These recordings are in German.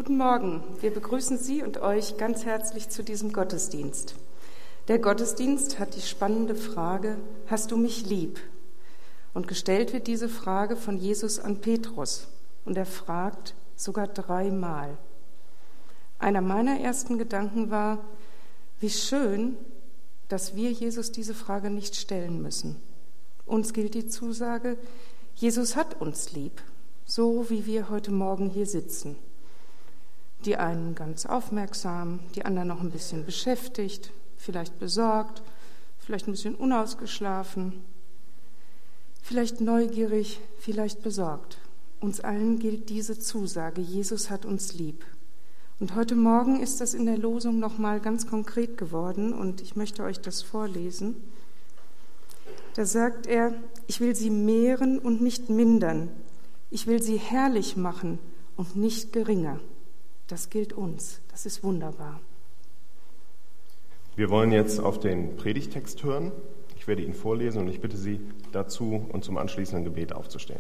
Guten Morgen, wir begrüßen Sie und euch ganz herzlich zu diesem Gottesdienst. Der Gottesdienst hat die spannende Frage, hast du mich lieb? Und gestellt wird diese Frage von Jesus an Petrus und er fragt sogar 3-mal. Einer meiner ersten Gedanken war, wie schön, dass wir Jesus diese Frage nicht stellen müssen. Uns gilt die Zusage, Jesus hat uns lieb, so wie wir heute Morgen hier sitzen. Die einen ganz aufmerksam, die anderen noch ein bisschen beschäftigt, vielleicht besorgt, vielleicht ein bisschen unausgeschlafen, vielleicht neugierig, vielleicht besorgt. Uns allen gilt diese Zusage, Jesus hat uns lieb. Und heute Morgen ist das in der Losung nochmal ganz konkret geworden und ich möchte euch das vorlesen. Da sagt er, ich will sie mehren und nicht mindern. Ich will sie herrlich machen und nicht geringer. Das gilt uns. Das ist wunderbar. Wir wollen jetzt auf den Predigttext hören. Ich werde ihn vorlesen und ich bitte Sie dazu und zum anschließenden Gebet aufzustehen.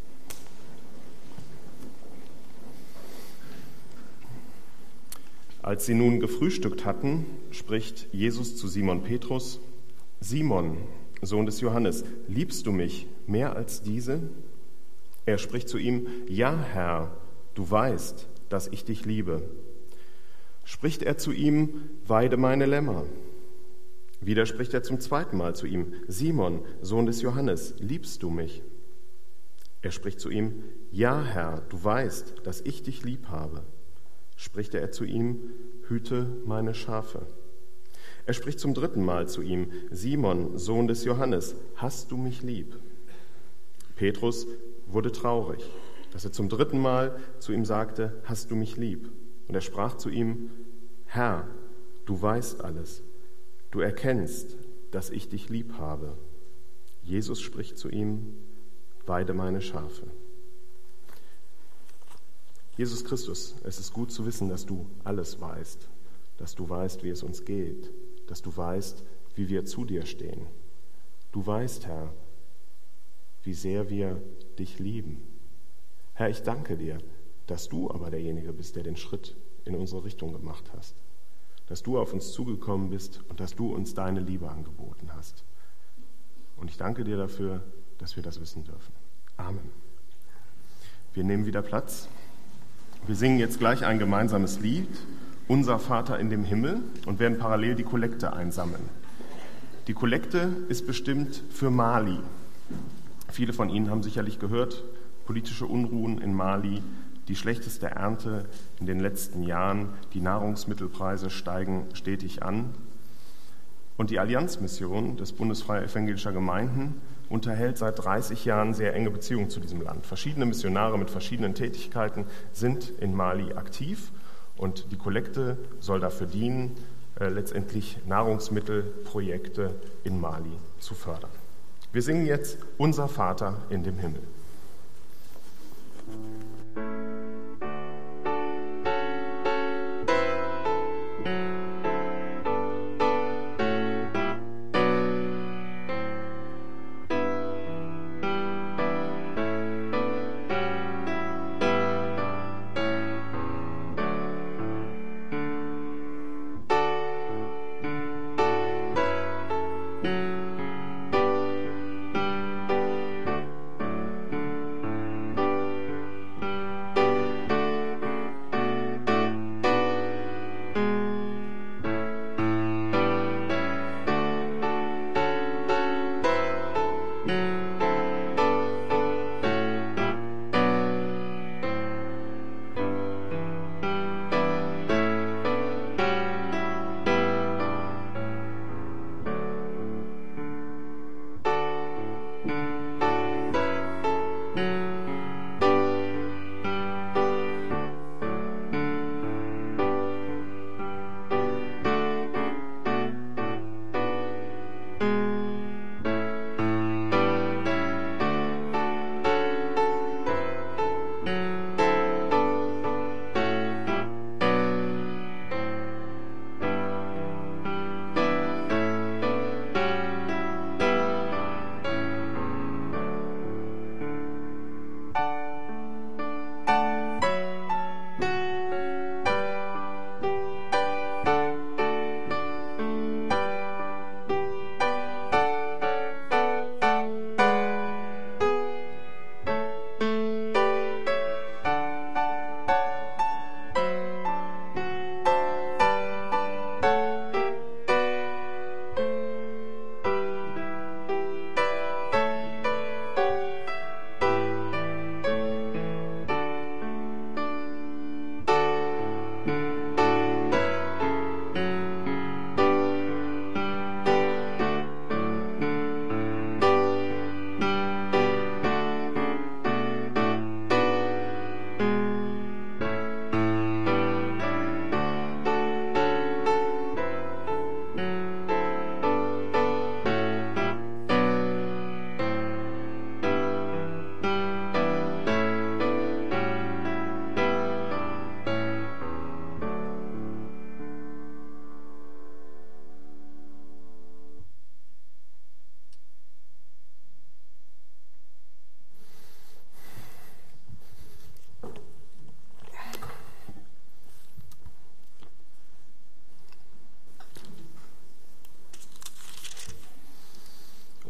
Als sie nun gefrühstückt hatten, spricht Jesus zu Simon Petrus: Simon, Sohn des Johannes, liebst du mich mehr als diese? Er spricht zu ihm: Ja, Herr, du weißt, dass ich dich liebe. Spricht er zu ihm: Weide meine Lämmer. Wieder spricht er zum 2. Mal zu ihm: Simon, Sohn des Johannes, liebst du mich? Er spricht zu ihm: Ja, Herr, du weißt, dass ich dich lieb habe. Spricht er zu ihm: Hüte meine Schafe. Er spricht zum 3. Mal zu ihm: Simon, Sohn des Johannes, hast du mich lieb? Petrus wurde traurig, dass er zum 3. Mal zu ihm sagte: Hast du mich lieb? Und er sprach zu ihm: Herr, du weißt alles. Du erkennst, dass ich dich lieb habe. Jesus spricht zu ihm: Weide meine Schafe. Jesus Christus, es ist gut zu wissen, dass du alles weißt, dass du weißt, wie es uns geht, dass du weißt, wie wir zu dir stehen. Du weißt, Herr, wie sehr wir dich lieben. Herr, ich danke dir, dass du aber derjenige bist, der den Schritt in unsere Richtung gemacht hast, dass du auf uns zugekommen bist und dass du uns deine Liebe angeboten hast. Und ich danke dir dafür, dass wir das wissen dürfen. Amen. Wir nehmen wieder Platz. Wir singen jetzt gleich ein gemeinsames Lied, Unser Vater in dem Himmel, und werden parallel die Kollekte einsammeln. Die Kollekte ist bestimmt für Mali. Viele von Ihnen haben sicherlich gehört, politische Unruhen in Mali, die schlechteste Ernte in den letzten Jahren, die Nahrungsmittelpreise steigen stetig an. Und die Allianzmission des Bundes Freier Evangelischer Gemeinden unterhält seit 30 Jahren sehr enge Beziehungen zu diesem Land. Verschiedene Missionare mit verschiedenen Tätigkeiten sind in Mali aktiv und die Kollekte soll dafür dienen, letztendlich Nahrungsmittelprojekte in Mali zu fördern. Wir singen jetzt Unser Vater in dem Himmel.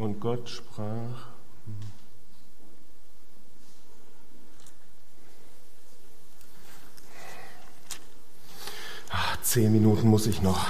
Und Gott sprach, 10 Minuten muss ich noch.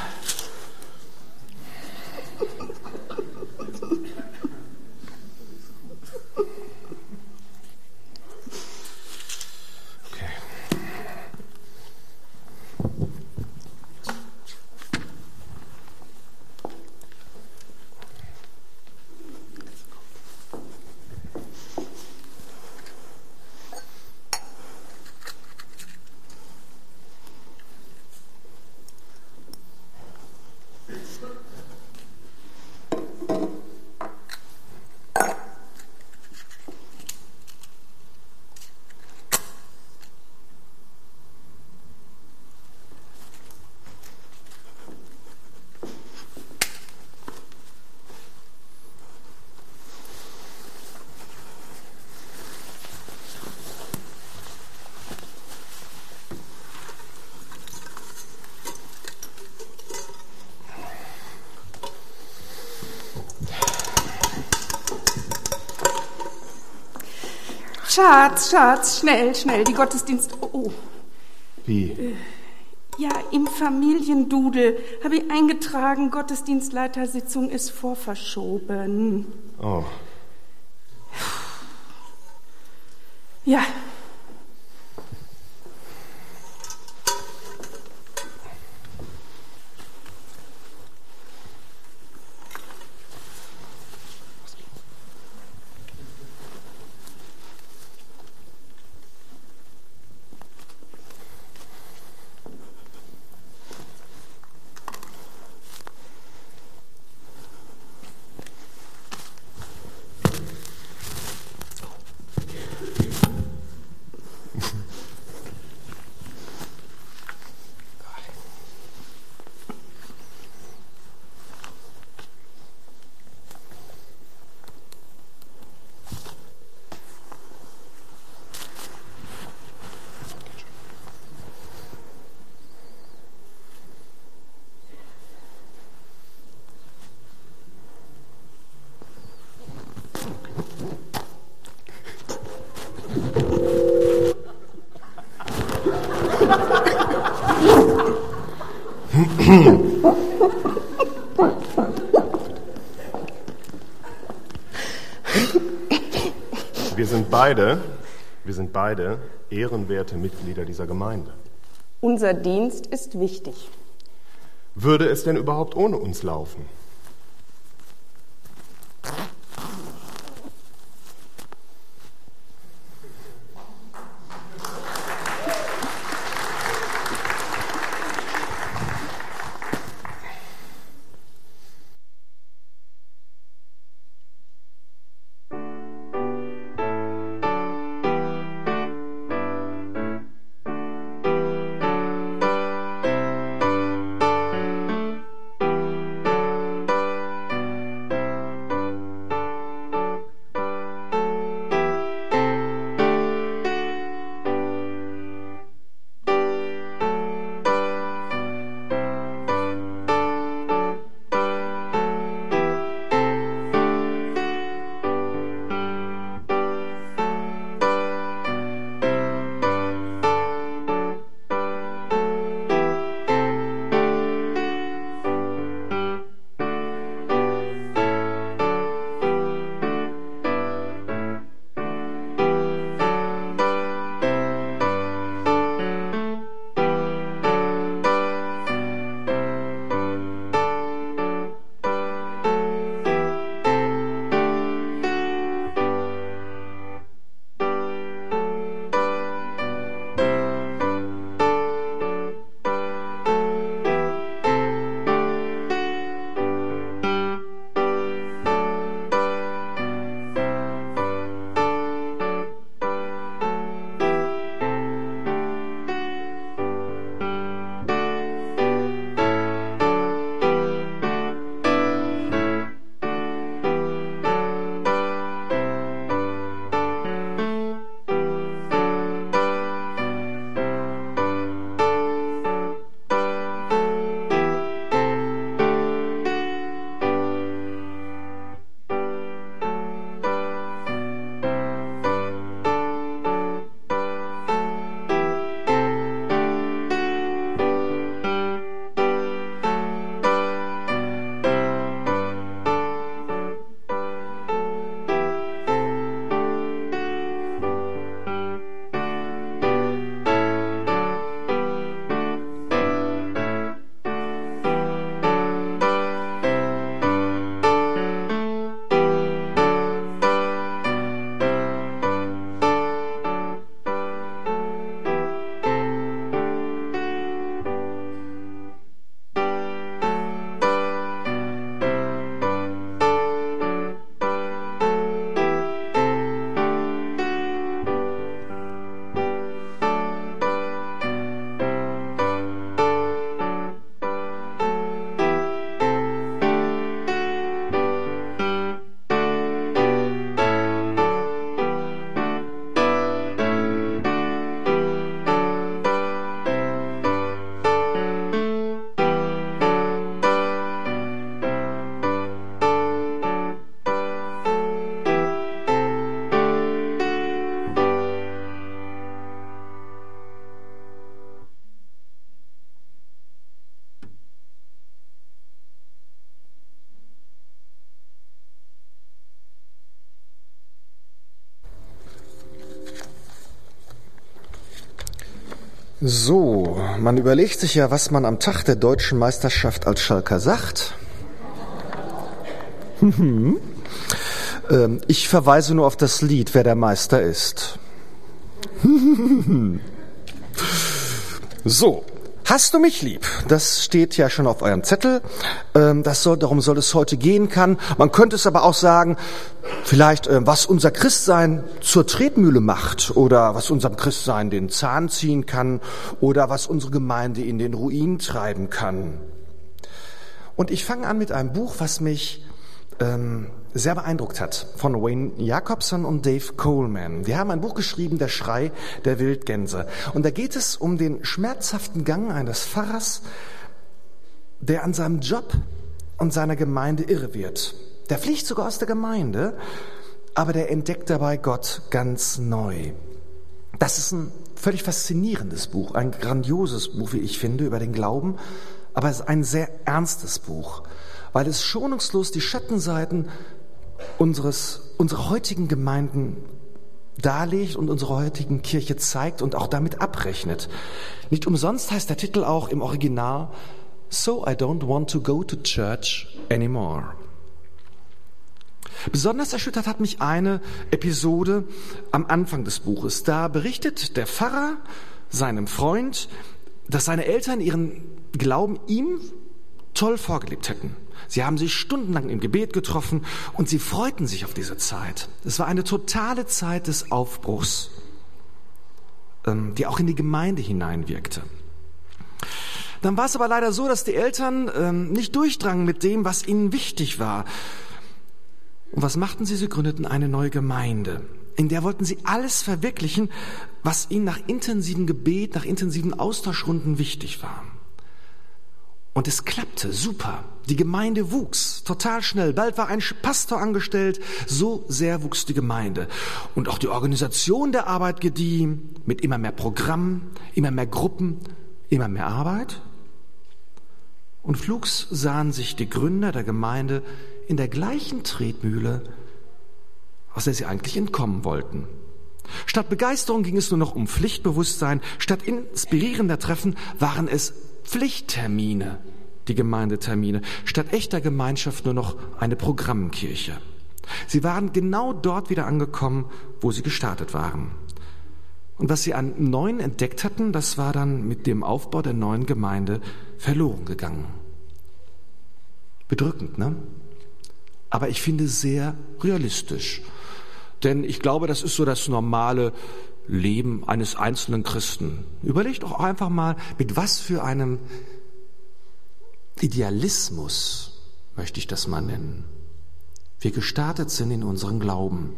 Schatz, schnell, die Gottesdienst... Oh. Wie? Ja, im Familiendudel habe ich eingetragen, Gottesdienstleitersitzung ist vorverschoben. Oh. Ja. Wir sind beide ehrenwerte Mitglieder dieser Gemeinde. Unser Dienst ist wichtig. Würde es denn überhaupt ohne uns laufen? So, man überlegt sich ja, was man am Tag der deutschen Meisterschaft als Schalker sagt. Ich verweise nur auf das Lied, wer der Meister ist. So, hast du mich lieb? Das steht ja schon auf eurem Zettel. Darum soll es heute gehen kann. Man könnte es aber auch sagen, vielleicht, was unser Christsein zur Tretmühle macht oder was unserem Christsein den Zahn ziehen kann oder was unsere Gemeinde in den Ruin treiben kann. Und ich fange an mit einem Buch, was mich sehr beeindruckt hat, von Wayne Jacobson und Dave Coleman. Die haben ein Buch geschrieben, Der Schrei der Wildgänse. Und da geht es um den schmerzhaften Gang eines Pfarrers, der an seinem Job und seiner Gemeinde irre wird. Der fliegt sogar aus der Gemeinde, aber der entdeckt dabei Gott ganz neu. Das ist ein völlig faszinierendes Buch, ein grandioses Buch, wie ich finde, über den Glauben, aber es ist ein sehr ernstes Buch, weil es schonungslos die Schattenseiten unserer heutigen Gemeinden darlegt und unserer heutigen Kirche zeigt und auch damit abrechnet. Nicht umsonst heißt der Titel auch im Original So I Don't Want to Go to Church Anymore. Besonders erschüttert hat mich eine Episode am Anfang des Buches. Da berichtet der Pfarrer seinem Freund, dass seine Eltern ihren Glauben ihm toll vorgelebt hätten. Sie haben sich stundenlang im Gebet getroffen und sie freuten sich auf diese Zeit. Es war eine totale Zeit des Aufbruchs, die auch in die Gemeinde hineinwirkte. Dann war es aber leider so, dass die Eltern nicht durchdrangen mit dem, was ihnen wichtig war. Und was machten sie? Sie gründeten eine neue Gemeinde. In der wollten sie alles verwirklichen, was ihnen nach intensiven Gebet, nach intensiven Austauschrunden wichtig war. Und es klappte super. Die Gemeinde wuchs total schnell. Bald war ein Pastor angestellt. So sehr wuchs die Gemeinde. Und auch die Organisation der Arbeit gedieh mit immer mehr Programmen, immer mehr Gruppen, immer mehr Arbeit. Und flugs sahen sich die Gründer der Gemeinde in der gleichen Tretmühle, aus der sie eigentlich entkommen wollten. Statt Begeisterung ging es nur noch um Pflichtbewusstsein. Statt inspirierender Treffen waren es Pflichttermine, die Gemeindetermine, statt echter Gemeinschaft nur noch eine Programmkirche. Sie waren genau dort wieder angekommen, wo sie gestartet waren. Und was sie an Neuen entdeckt hatten, das war dann mit dem Aufbau der neuen Gemeinde verloren gegangen. Bedrückend, ne? Aber ich finde sehr realistisch. Denn ich glaube, das ist so das normale Leben eines einzelnen Christen. Überlegt doch einfach mal, mit was für einem Idealismus, möchte ich das mal nennen, wir gestartet sind in unseren Glauben.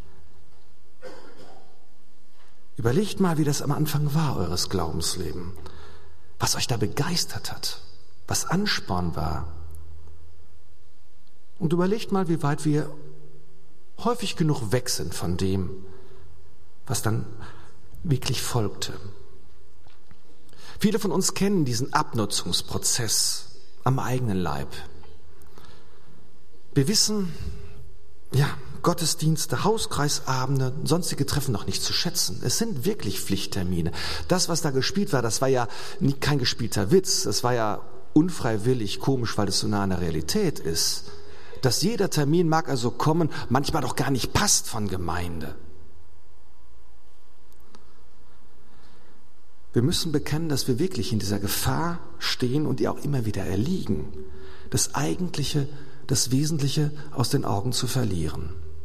Überlegt mal, wie das am Anfang war, eures Glaubenslebens, was euch da begeistert hat, was Ansporn war. Und überlegt mal, wie weit wir häufig genug weg sind von dem, was dann wirklich folgte. Viele von uns kennen diesen Abnutzungsprozess am eigenen Leib. Wir wissen, ja, Gottesdienste, Hauskreisabende, sonstige Treffen noch nicht zu schätzen. Es sind wirklich Pflichttermine. Das, was da gespielt war, das war ja kein gespielter Witz. Es war ja unfreiwillig komisch, weil es so nah an der Realität ist. Dass jeder Termin mag also kommen, manchmal doch gar nicht passt von Gemeinde. Wir müssen bekennen, dass wir wirklich in dieser Gefahr stehen und ihr auch immer wieder erliegen, das Eigentliche, das Wesentliche aus den Augen zu verlieren.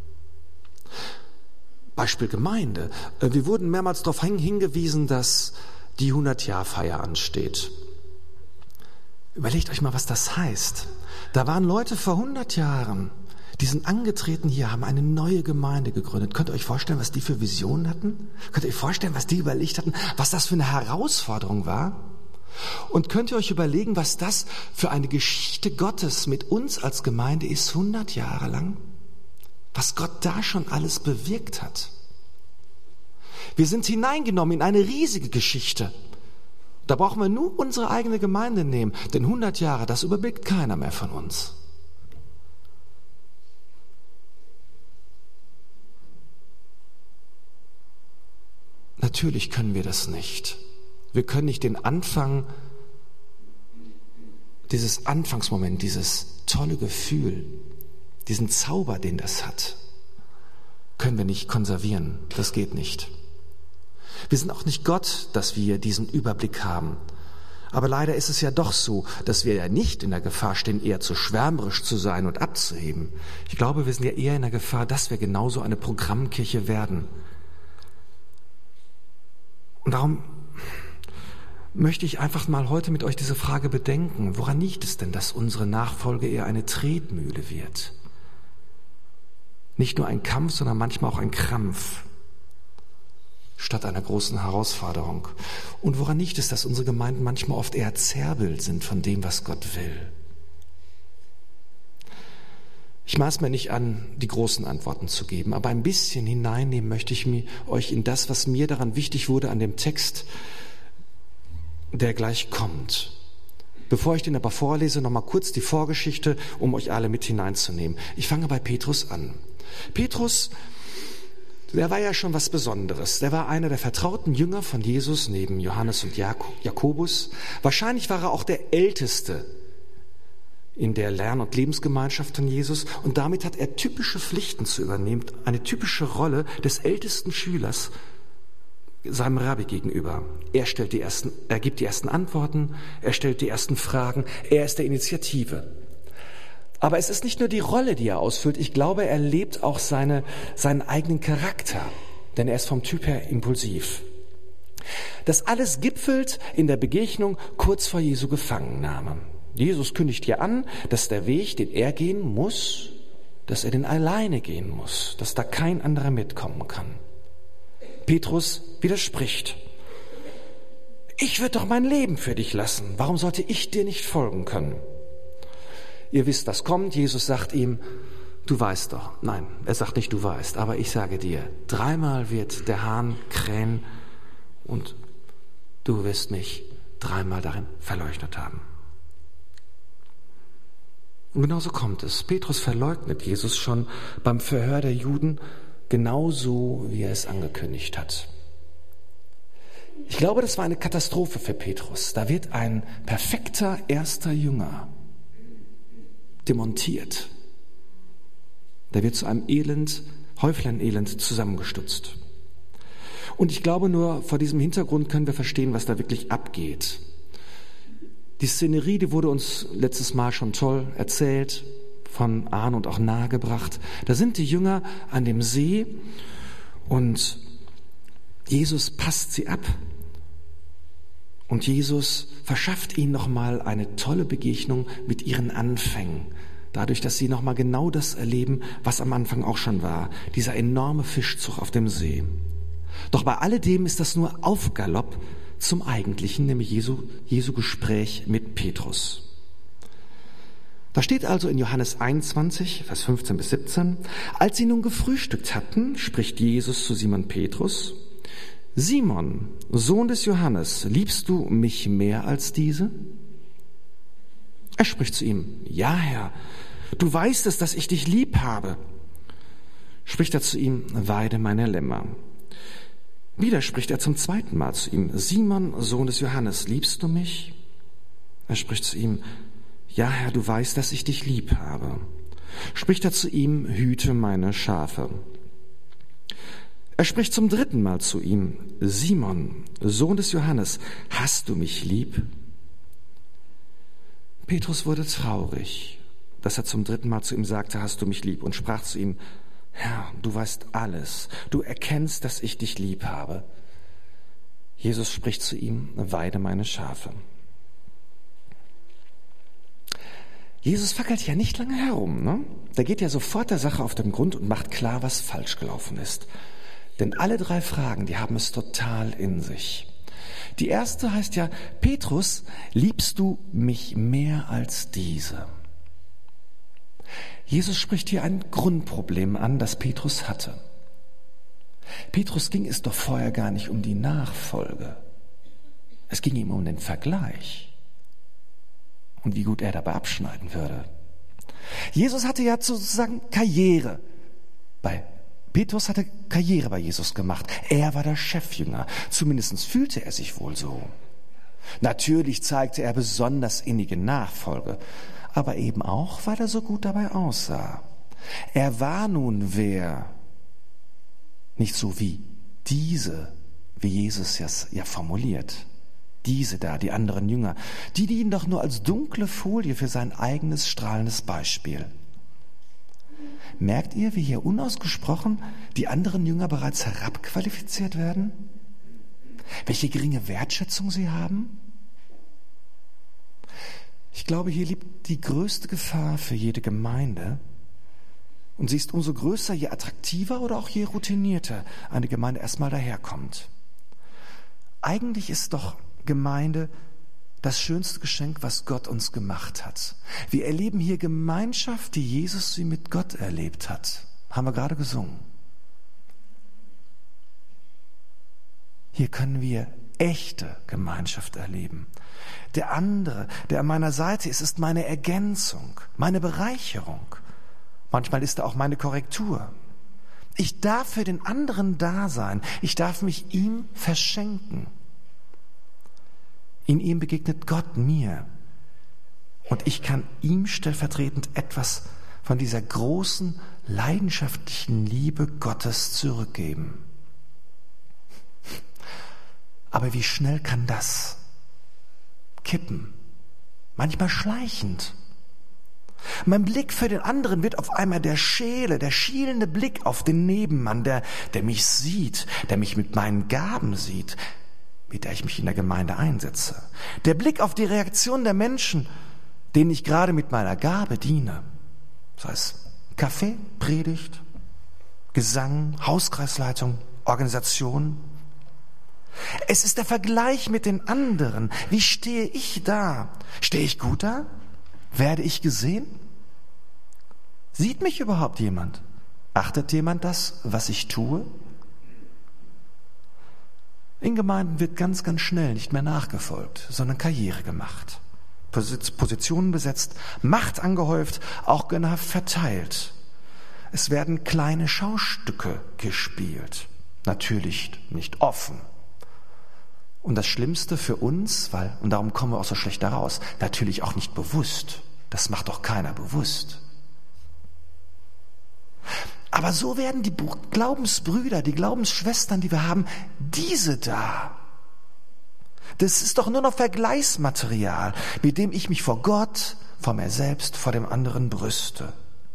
Beispiel Gemeinde. Wir wurden mehrmals darauf hingewiesen, dass die 100-Jahr-Feier ansteht. Überlegt euch mal, was das heißt. Da waren Leute vor 100 Jahren, die sind angetreten hier, haben eine neue Gemeinde gegründet. Könnt ihr euch vorstellen, was die für Visionen hatten? Könnt ihr euch vorstellen, was die überlegt hatten? Was das für eine Herausforderung war? Und könnt ihr euch überlegen, was das für eine Geschichte Gottes mit uns als Gemeinde ist, 100 Jahre lang? Was Gott da schon alles bewirkt hat. Wir sind hineingenommen in eine riesige Geschichte. Da brauchen wir nur unsere eigene Gemeinde nehmen, denn 100 Jahre, das überblickt keiner mehr von uns. Natürlich können wir das nicht. Wir können nicht den Anfang, dieses Anfangsmoment, dieses tolle Gefühl, diesen Zauber, den das hat, können wir nicht konservieren. Das geht nicht. Wir sind auch nicht Gott, dass wir diesen Überblick haben. Aber leider ist es ja doch so, dass wir ja nicht in der Gefahr stehen, eher zu schwärmerisch zu sein und abzuheben. Ich glaube, wir sind ja eher in der Gefahr, dass wir genauso eine Programmkirche werden. Und darum möchte ich einfach mal heute mit euch diese Frage bedenken. Woran liegt es denn, dass unsere Nachfolge eher eine Tretmühle wird? Nicht nur ein Kampf, sondern manchmal auch ein Krampf statt einer großen Herausforderung. Und woran liegt es, dass unsere Gemeinden manchmal oft eher Zerrbild sind von dem, was Gott will? Ich maß mir nicht an, die großen Antworten zu geben, aber ein bisschen hineinnehmen möchte ich euch in das, was mir daran wichtig wurde an dem Text, der gleich kommt. Bevor ich den aber vorlese, noch mal kurz die Vorgeschichte, um euch alle mit hineinzunehmen. Ich fange bei Petrus an. Petrus, der war ja schon was Besonderes. Der war einer der vertrauten Jünger von Jesus neben Johannes und Jakobus. Wahrscheinlich war er auch der Älteste in der Lern- und Lebensgemeinschaft von Jesus. Und damit hat er typische Pflichten zu übernehmen, eine typische Rolle des ältesten Schülers seinem Rabbi gegenüber. Er gibt die ersten Antworten, er stellt die ersten Fragen, er ist der Initiative. Aber es ist nicht nur die Rolle, die er ausfüllt, ich glaube, er lebt auch seinen eigenen Charakter, denn er ist vom Typ her impulsiv. Das alles gipfelt in der Begegnung kurz vor Jesu Gefangennahme. Jesus kündigt hier an, dass der Weg, den er gehen muss, dass er den alleine gehen muss, dass da kein anderer mitkommen kann. Petrus widerspricht. Ich würde doch mein Leben für dich lassen. Warum sollte ich dir nicht folgen können? Ihr wisst, was kommt. Jesus sagt ihm, du weißt doch. Nein, er sagt nicht, du weißt, aber ich sage dir, 3-mal wird der Hahn krähen und du wirst mich 3-mal darin verleugnet haben. Und genauso kommt es. Petrus verleugnet Jesus schon beim Verhör der Juden, genauso wie er es angekündigt hat. Ich glaube, das war eine Katastrophe für Petrus. Da wird ein perfekter erster Jünger demontiert. Der wird zu einem Häuflein-Elend zusammengestutzt. Und ich glaube, nur vor diesem Hintergrund können wir verstehen, was da wirklich abgeht. Die Szenerie, die wurde uns letztes Mal schon toll erzählt, von Arne und auch nahegebracht. Da sind die Jünger an dem See und Jesus passt sie ab. Und Jesus verschafft ihnen nochmal eine tolle Begegnung mit ihren Anfängen. Dadurch, dass sie nochmal genau das erleben, was am Anfang auch schon war. Dieser enorme Fischzug auf dem See. Doch bei alledem ist das nur Aufgalopp zum Eigentlichen, nämlich Jesu Gespräch mit Petrus. Da steht also in Johannes 21, Vers 15 bis 17, als sie nun gefrühstückt hatten, spricht Jesus zu Simon Petrus, Simon, Sohn des Johannes, liebst du mich mehr als diese? Er spricht zu ihm, ja Herr, du weißt es, dass ich dich lieb habe. Spricht er zu ihm, weide meine Lämmer. Wieder spricht er zum zweiten Mal zu ihm, Simon, Sohn des Johannes, liebst du mich? Er spricht zu ihm, ja Herr, du weißt, dass ich dich lieb habe. Spricht er zu ihm, hüte meine Schafe. Er spricht zum dritten Mal zu ihm, Simon, Sohn des Johannes, hast du mich lieb? Petrus wurde traurig, dass er zum dritten Mal zu ihm sagte, hast du mich lieb? Und sprach zu ihm, Herr, du weißt alles, du erkennst, dass ich dich lieb habe. Jesus spricht zu ihm, weide meine Schafe. Jesus fackelt ja nicht lange herum, ne? Der geht ja sofort der Sache auf den Grund und macht klar, was falsch gelaufen ist. Denn alle 3 Fragen, die haben es total in sich. Die erste heißt ja, Petrus, liebst du mich mehr als diese? Jesus spricht hier ein Grundproblem an, das Petrus hatte. Petrus ging es doch vorher gar nicht um die Nachfolge. Es ging ihm um den Vergleich und wie gut er dabei abschneiden würde. Jesus hatte ja sozusagen Petrus hatte Karriere bei Jesus gemacht. Er war der Chefjünger. Zumindest fühlte er sich wohl so. Natürlich zeigte er besonders innige Nachfolge, aber eben auch, weil er so gut dabei aussah. Er war nun wer? Nicht so wie diese, wie Jesus es ja formuliert. Diese da, die anderen Jünger, die dienen doch nur als dunkle Folie für sein eigenes strahlendes Beispiel. Merkt ihr, wie hier unausgesprochen die anderen Jünger bereits herabqualifiziert werden? Welche geringe Wertschätzung sie haben? Ich glaube, hier liegt die größte Gefahr für jede Gemeinde. Und sie ist umso größer, je attraktiver oder auch je routinierter eine Gemeinde erstmal daherkommt. Eigentlich ist doch Gemeinde das schönste Geschenk, was Gott uns gemacht hat. Wir erleben hier Gemeinschaft, die Jesus sie mit Gott erlebt hat. Haben wir gerade gesungen. Hier können wir echte Gemeinschaft erleben. Der andere, der an meiner Seite ist, ist meine Ergänzung, meine Bereicherung. Manchmal ist er auch meine Korrektur. Ich darf für den anderen da sein. Ich darf mich ihm verschenken. In ihm begegnet Gott mir. Und ich kann ihm stellvertretend etwas von dieser großen, leidenschaftlichen Liebe Gottes zurückgeben. Aber wie schnell kann das kippen? Manchmal schleichend. Mein Blick für den anderen wird auf einmal der schielende Blick auf den Nebenmann, der mich sieht, der mich mit meinen Gaben sieht, mit der ich mich in der Gemeinde einsetze. Der Blick auf die Reaktion der Menschen, denen ich gerade mit meiner Gabe diene. Sei es Kaffee, Predigt, Gesang, Hauskreisleitung, Organisation. Es ist der Vergleich mit den anderen. Wie stehe ich da? Stehe ich gut da? Werde ich gesehen? Sieht mich überhaupt jemand? Achtet jemand das, was ich tue? In Gemeinden wird ganz, ganz schnell nicht mehr nachgefolgt, sondern Karriere gemacht. Positionen besetzt, Macht angehäuft, auch gönnerhaft verteilt. Es werden kleine Schaustücke gespielt. Natürlich nicht offen. Und das Schlimmste für uns, und darum kommen wir auch so schlecht da raus, natürlich auch nicht bewusst. Das macht doch keiner bewusst. Aber so werden die Glaubensbrüder, die Glaubensschwestern, die wir haben, diese da. Das ist doch nur noch Vergleichsmaterial, mit dem ich mich vor Gott, vor mir selbst, vor dem anderen brüste.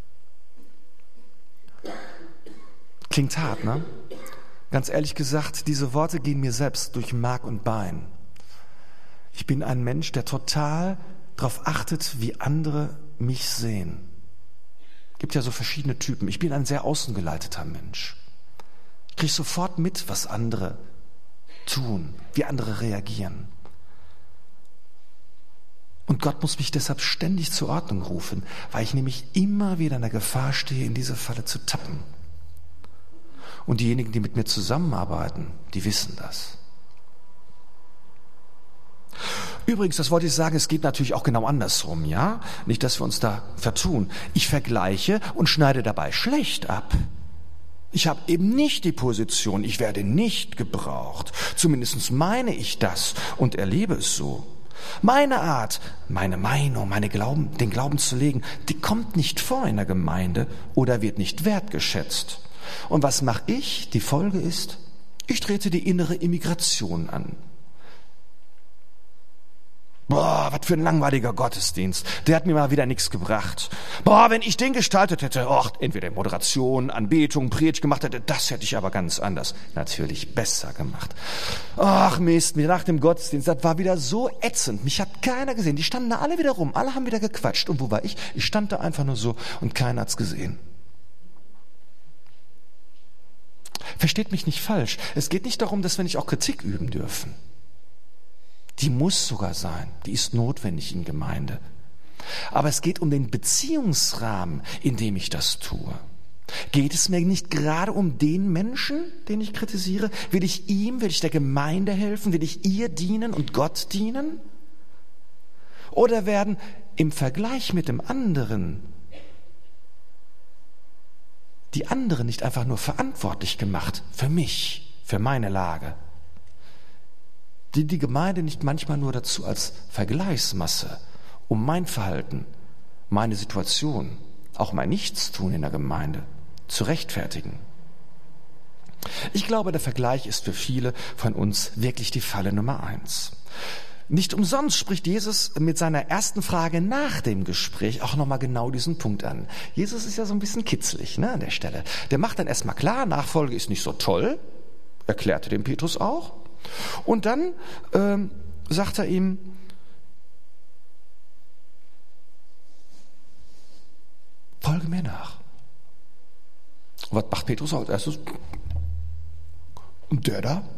Klingt hart, ne? Ganz ehrlich gesagt, diese Worte gehen mir selbst durch Mark und Bein. Ich bin ein Mensch, der total darauf achtet, wie andere mich sehen. Es gibt ja so verschiedene Typen. Ich bin ein sehr außengeleiteter Mensch. Ich kriege sofort mit, was andere tun, wie andere reagieren. Und Gott muss mich deshalb ständig zur Ordnung rufen, weil ich nämlich immer wieder in der Gefahr stehe, in diese Falle zu tappen. Und diejenigen, die mit mir zusammenarbeiten, die wissen das. Übrigens, das wollte ich sagen, es geht natürlich auch genau andersrum, ja? Nicht, dass wir uns da vertun. Ich vergleiche und schneide dabei schlecht ab. Ich habe eben nicht die Position, ich werde nicht gebraucht. Zumindest meine ich das und erlebe es so. Meine Art, meine Meinung, den Glauben zu legen, die kommt nicht vor in der Gemeinde oder wird nicht wertgeschätzt. Und was mache ich? Die Folge ist, ich trete die innere Immigration an. Boah, was für ein langweiliger Gottesdienst. Der hat mir mal wieder nichts gebracht. Boah, wenn ich den gestaltet hätte, entweder Moderation, Anbetung, Predigt gemacht hätte, das hätte ich aber ganz anders. Natürlich besser gemacht. Ach Mist, nach dem Gottesdienst, das war wieder so ätzend. Mich hat keiner gesehen. Die standen da alle wieder rum. Alle haben wieder gequatscht. Und wo war ich? Ich stand da einfach nur so und keiner hat's gesehen. Versteht mich nicht falsch. Es geht nicht darum, dass wir nicht auch Kritik üben dürfen. Die muss sogar sein. Die ist notwendig in Gemeinde. Aber es geht um den Beziehungsrahmen, in dem ich das tue. Geht es mir nicht gerade um den Menschen, den ich kritisiere? Will ich der Gemeinde helfen? Will ich ihr dienen und Gott dienen? Oder werden im Vergleich mit dem anderen die anderen nicht einfach nur verantwortlich gemacht für mich, für meine Lage? Dient die Gemeinde nicht manchmal nur dazu als Vergleichsmasse, um mein Verhalten, meine Situation, auch mein Nichtstun in der Gemeinde zu rechtfertigen? Ich glaube, der Vergleich ist für viele von uns wirklich die Falle Nummer 1. Nicht umsonst spricht Jesus mit seiner ersten Frage nach dem Gespräch auch nochmal genau diesen Punkt an. Jesus ist ja so ein bisschen kitzlig, an der Stelle. Der macht dann erstmal klar, Nachfolge ist nicht so toll, erklärte dem Petrus auch. Und dann sagt er ihm, folge mir nach. Was macht Petrus als erstes? Und der da?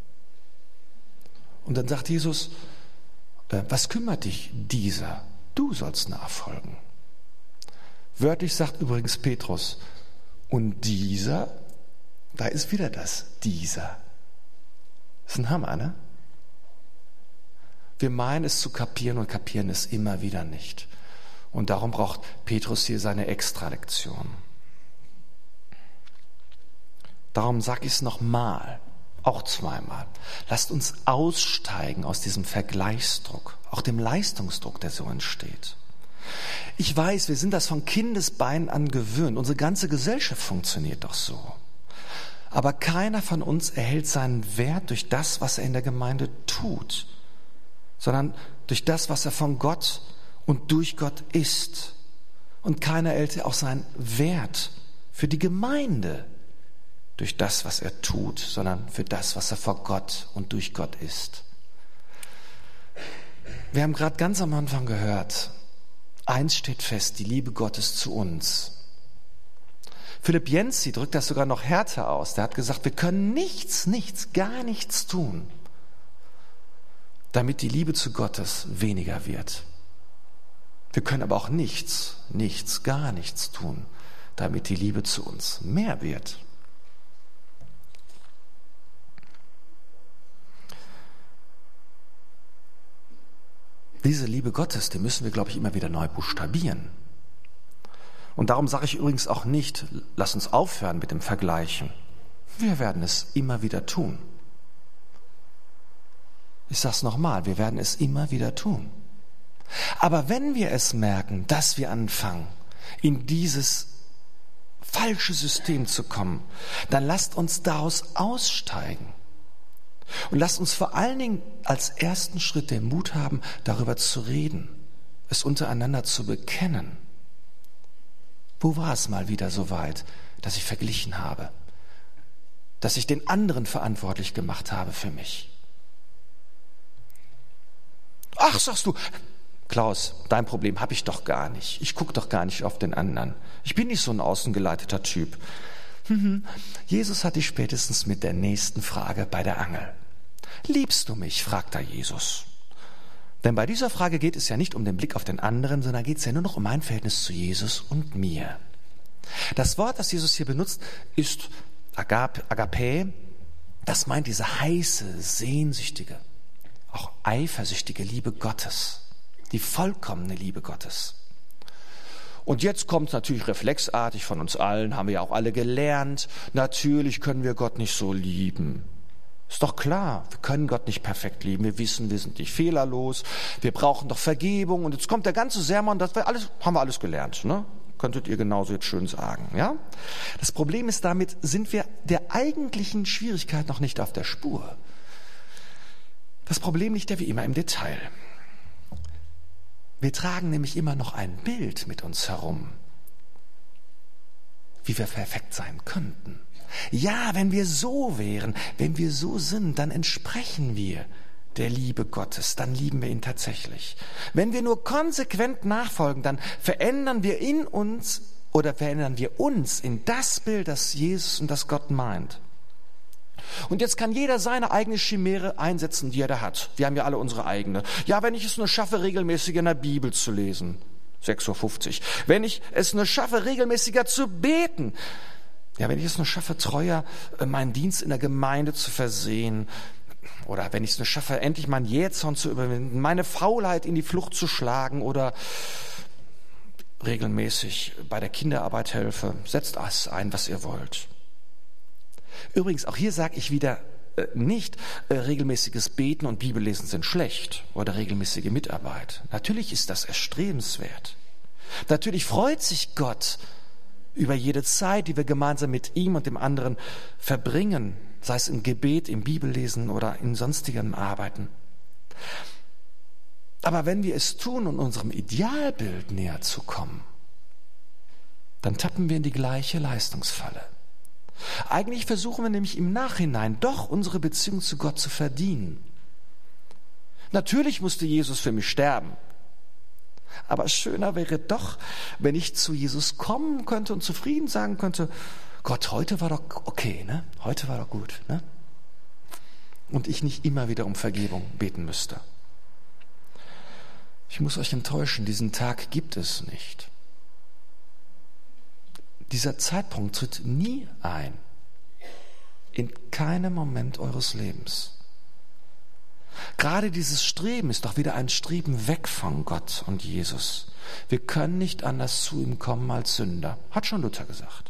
Und dann sagt Jesus, was kümmert dich dieser? Du sollst nachfolgen. Wörtlich sagt übrigens Petrus, und dieser, da ist wieder das, dieser. Das ist ein Hammer, ne? Wir meinen es zu kapieren und kapieren es immer wieder nicht. Und darum braucht Petrus hier seine Extralektion. Darum sage ich es nochmal, auch zweimal. Lasst uns aussteigen aus diesem Vergleichsdruck, auch dem Leistungsdruck, der so entsteht. Ich weiß, wir sind das von Kindesbeinen an gewöhnt. Unsere ganze Gesellschaft funktioniert doch so. Aber keiner von uns erhält seinen Wert durch das, was er in der Gemeinde tut, sondern durch das, was er von Gott und durch Gott ist. Und keiner erhält auch seinen Wert für die Gemeinde durch das, was er tut, sondern für das, was er vor Gott und durch Gott ist. Wir haben gerade ganz am Anfang gehört, eins steht fest, die Liebe Gottes zu uns. Philipp Jensi drückt das sogar noch härter aus. Der hat gesagt, wir können gar nichts tun, damit die Liebe zu Gottes weniger wird. Wir können aber auch gar nichts tun, damit die Liebe zu uns mehr wird. Diese Liebe Gottes, die müssen wir, glaube ich, immer wieder neu buchstabieren. Und darum sage ich übrigens auch nicht, lass uns aufhören mit dem Vergleichen. Wir werden es immer wieder tun. Ich sage es nochmal, wir werden es immer wieder tun. Aber wenn wir es merken, dass wir anfangen, in dieses falsche System zu kommen, dann lasst uns daraus aussteigen. Und lasst uns vor allen Dingen als ersten Schritt den Mut haben, darüber zu reden, es untereinander zu bekennen. Wo war es mal wieder so weit, dass ich verglichen habe, dass ich den anderen verantwortlich gemacht habe für mich? Ach, sagst du, Klaus, dein Problem habe ich doch gar nicht. Ich gucke doch gar nicht auf den anderen. Ich bin nicht so ein außengeleiteter Typ. Jesus hat dich spätestens mit der nächsten Frage bei der Angel. Liebst du mich? Fragt da Jesus. Denn bei dieser Frage geht es ja nicht um den Blick auf den anderen, sondern geht es ja nur noch um mein Verhältnis zu Jesus und mir. Das Wort, das Jesus hier benutzt, ist Agape. Das meint diese heiße, sehnsüchtige, auch eifersüchtige Liebe Gottes. Die vollkommene Liebe Gottes. Und jetzt kommt es natürlich reflexartig von uns allen, haben wir ja auch alle gelernt. Natürlich können wir Gott nicht so lieben. Ist doch klar, wir können Gott nicht perfekt lieben. Wir wissen, wir sind nicht fehlerlos. Wir brauchen doch Vergebung. Und jetzt kommt der ganze Sermon, haben wir alles gelernt, ne? Könntet ihr genauso jetzt schön sagen, ja? Das Problem ist, damit sind wir der eigentlichen Schwierigkeit noch nicht auf der Spur. Das Problem liegt ja wie immer im Detail. Wir tragen nämlich immer noch ein Bild mit uns herum, wie wir perfekt sein könnten. Ja, wenn wir so wären, wenn wir so sind, dann entsprechen wir der Liebe Gottes, dann lieben wir ihn tatsächlich. Wenn wir nur konsequent nachfolgen, dann verändern wir uns in das Bild, das Jesus und das Gott meint. Und jetzt kann jeder seine eigene Chimäre einsetzen, die er da hat. Wir haben ja alle unsere eigene. Ja, wenn ich es nur schaffe, regelmäßig in der Bibel zu lesen, 6:50 Uhr. Wenn ich es nur schaffe, regelmäßiger zu beten. Ja, wenn ich es nur schaffe, treuer meinen Dienst in der Gemeinde zu versehen. Oder wenn ich es nur schaffe, endlich meinen Jähzorn zu überwinden, meine Faulheit in die Flucht zu schlagen oder regelmäßig bei der Kinderarbeit helfe. Setzt alles ein, was ihr wollt. Übrigens, auch hier sage ich wieder nicht, regelmäßiges Beten und Bibellesen sind schlecht oder regelmäßige Mitarbeit. Natürlich ist das erstrebenswert. Natürlich freut sich Gott über jede Zeit, die wir gemeinsam mit ihm und dem anderen verbringen, sei es im Gebet, im Bibellesen oder in sonstigen Arbeiten. Aber wenn wir es tun, um unserem Idealbild näher zu kommen, dann tappen wir in die gleiche Leistungsfalle. Eigentlich versuchen wir nämlich im Nachhinein doch unsere Beziehung zu Gott zu verdienen. Natürlich musste Jesus für mich sterben. Aber schöner wäre doch, wenn ich zu Jesus kommen könnte und zufrieden sagen könnte, Gott, heute war doch okay, ne? Heute war doch gut, ne? Und ich nicht immer wieder um Vergebung beten müsste. Ich muss euch enttäuschen, diesen Tag gibt es nicht. Dieser Zeitpunkt tritt nie ein. In keinem Moment eures Lebens. Gerade dieses Streben ist doch wieder ein Streben weg von Gott und Jesus. Wir können nicht anders zu ihm kommen als Sünder, hat schon Luther gesagt.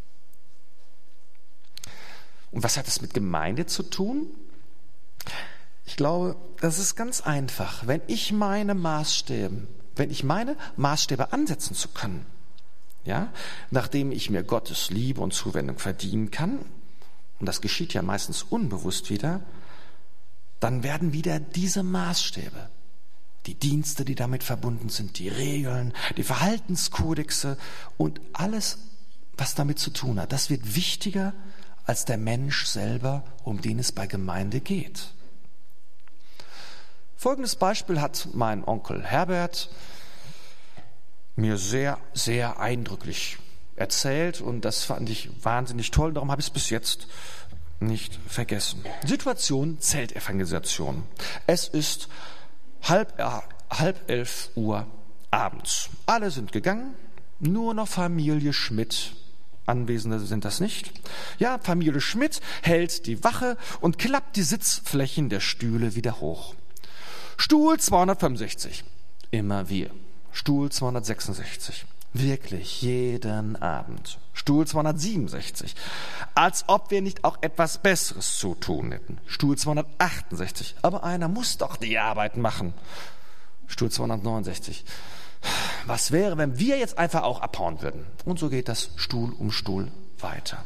Und was hat es mit Gemeinde zu tun? Ich glaube, das ist ganz einfach. Wenn ich meine Maßstäbe ansetzen zu können, ja, nachdem ich mir Gottes Liebe und Zuwendung verdienen kann, und das geschieht ja meistens unbewusst wieder, dann werden wieder diese Maßstäbe, die Dienste, die damit verbunden sind, die Regeln, die Verhaltenskodexe und alles, was damit zu tun hat, das wird wichtiger als der Mensch selber, um den es bei Gemeinde geht. Folgendes Beispiel hat mein Onkel Herbert mir sehr, sehr eindrücklich erzählt und das fand ich wahnsinnig toll, darum habe ich es bis jetzt nicht vergessen. Situation Zeltevangelisation. Es ist halb 11 Uhr abends. Alle sind gegangen, nur noch Familie Schmidt. Anwesende sind das nicht. Ja, Familie Schmidt hält die Wache und klappt die Sitzflächen der Stühle wieder hoch. Stuhl 265. Immer wir. Stuhl 266. Wirklich, jeden Abend. Stuhl 267. Als ob wir nicht auch etwas Besseres zu tun hätten. Stuhl 268. Aber einer muss doch die Arbeit machen. Stuhl 269. Was wäre, wenn wir jetzt einfach auch abhauen würden? Und so geht das Stuhl um Stuhl weiter.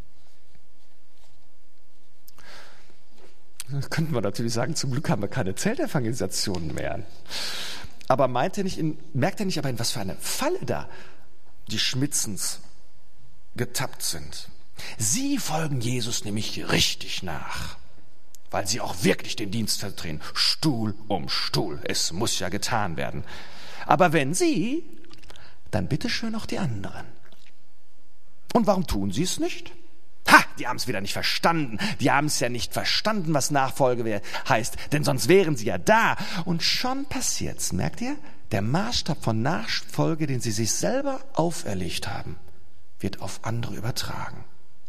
Das könnten wir natürlich sagen, zum Glück haben wir keine Zeltevangelisationen mehr. Aber merkt er nicht, in was für eine Falle da die Schmitzens getappt sind? Sie folgen Jesus nämlich richtig nach, weil sie auch wirklich den Dienst verdrehen. Stuhl um Stuhl, es muss ja getan werden. Aber wenn Sie, dann bitteschön auch die anderen. Und warum tun Sie es nicht? Die haben es wieder nicht verstanden. Die haben es ja nicht verstanden, was Nachfolge heißt, denn sonst wären sie ja da. Und schon passiert's, merkt ihr? Der Maßstab von Nachfolge, den sie sich selber auferlegt haben, wird auf andere übertragen.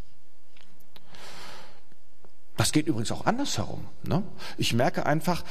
Das geht übrigens auch andersherum. Ne? Ich merke einfach,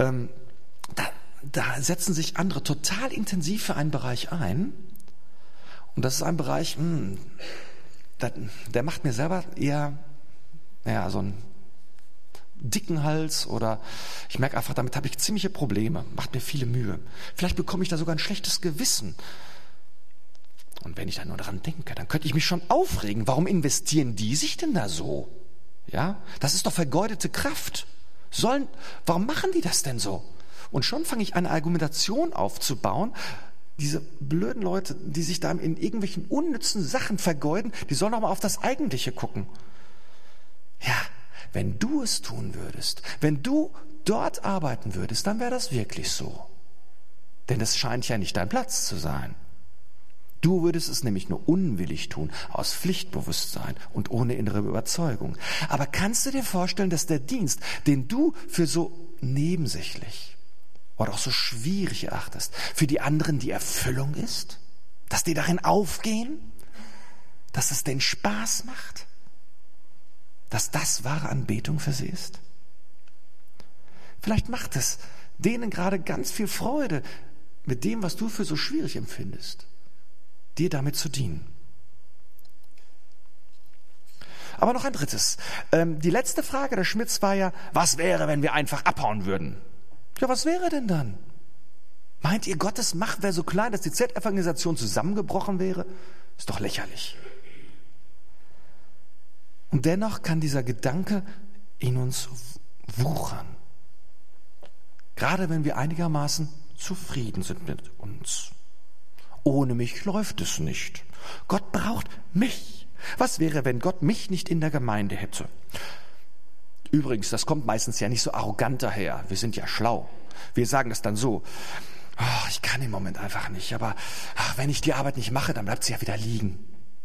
da setzen sich andere total intensiv für einen Bereich ein. Und das ist ein Bereich, der macht mir selber eher so einen dicken Hals oder ich merke einfach, damit habe ich ziemliche Probleme, macht mir viele Mühe. Vielleicht bekomme ich da sogar ein schlechtes Gewissen. Und wenn ich da nur daran denke, dann könnte ich mich schon aufregen. Warum investieren die sich denn da so? Ja, das ist doch vergeudete Kraft. Warum machen die das denn so? Und schon fange ich eine Argumentation aufzubauen. Diese blöden Leute, die sich da in irgendwelchen unnützen Sachen vergeuden, die sollen doch mal auf das Eigentliche gucken. Ja, wenn du es tun würdest, wenn du dort arbeiten würdest, dann wäre das wirklich so. Denn es scheint ja nicht dein Platz zu sein. Du würdest es nämlich nur unwillig tun, aus Pflichtbewusstsein und ohne innere Überzeugung. Aber kannst du dir vorstellen, dass der Dienst, den du für so nebensächlich oder auch so schwierig erachtest, für die anderen die Erfüllung ist? Dass die darin aufgehen? Dass es denen Spaß macht? Dass das wahre Anbetung für sie ist? Vielleicht macht es denen gerade ganz viel Freude, mit dem, was du für so schwierig empfindest, dir damit zu dienen. Aber noch ein drittes. Die letzte Frage des Schmidts war ja, was wäre, wenn wir einfach abhauen würden? Ja, was wäre denn dann? Meint ihr, Gottes Macht wäre so klein, dass die Z-Evangelisation zusammengebrochen wäre? Ist doch lächerlich. Und dennoch kann dieser Gedanke in uns wuchern. Gerade wenn wir einigermaßen zufrieden sind mit uns. Ohne mich läuft es nicht. Gott braucht mich. Was wäre, wenn Gott mich nicht in der Gemeinde hätte? Übrigens, das kommt meistens ja nicht so arrogant daher. Wir sind ja schlau. Wir sagen es dann so, oh, ich kann im Moment einfach nicht, aber wenn ich die Arbeit nicht mache, dann bleibt sie ja wieder liegen.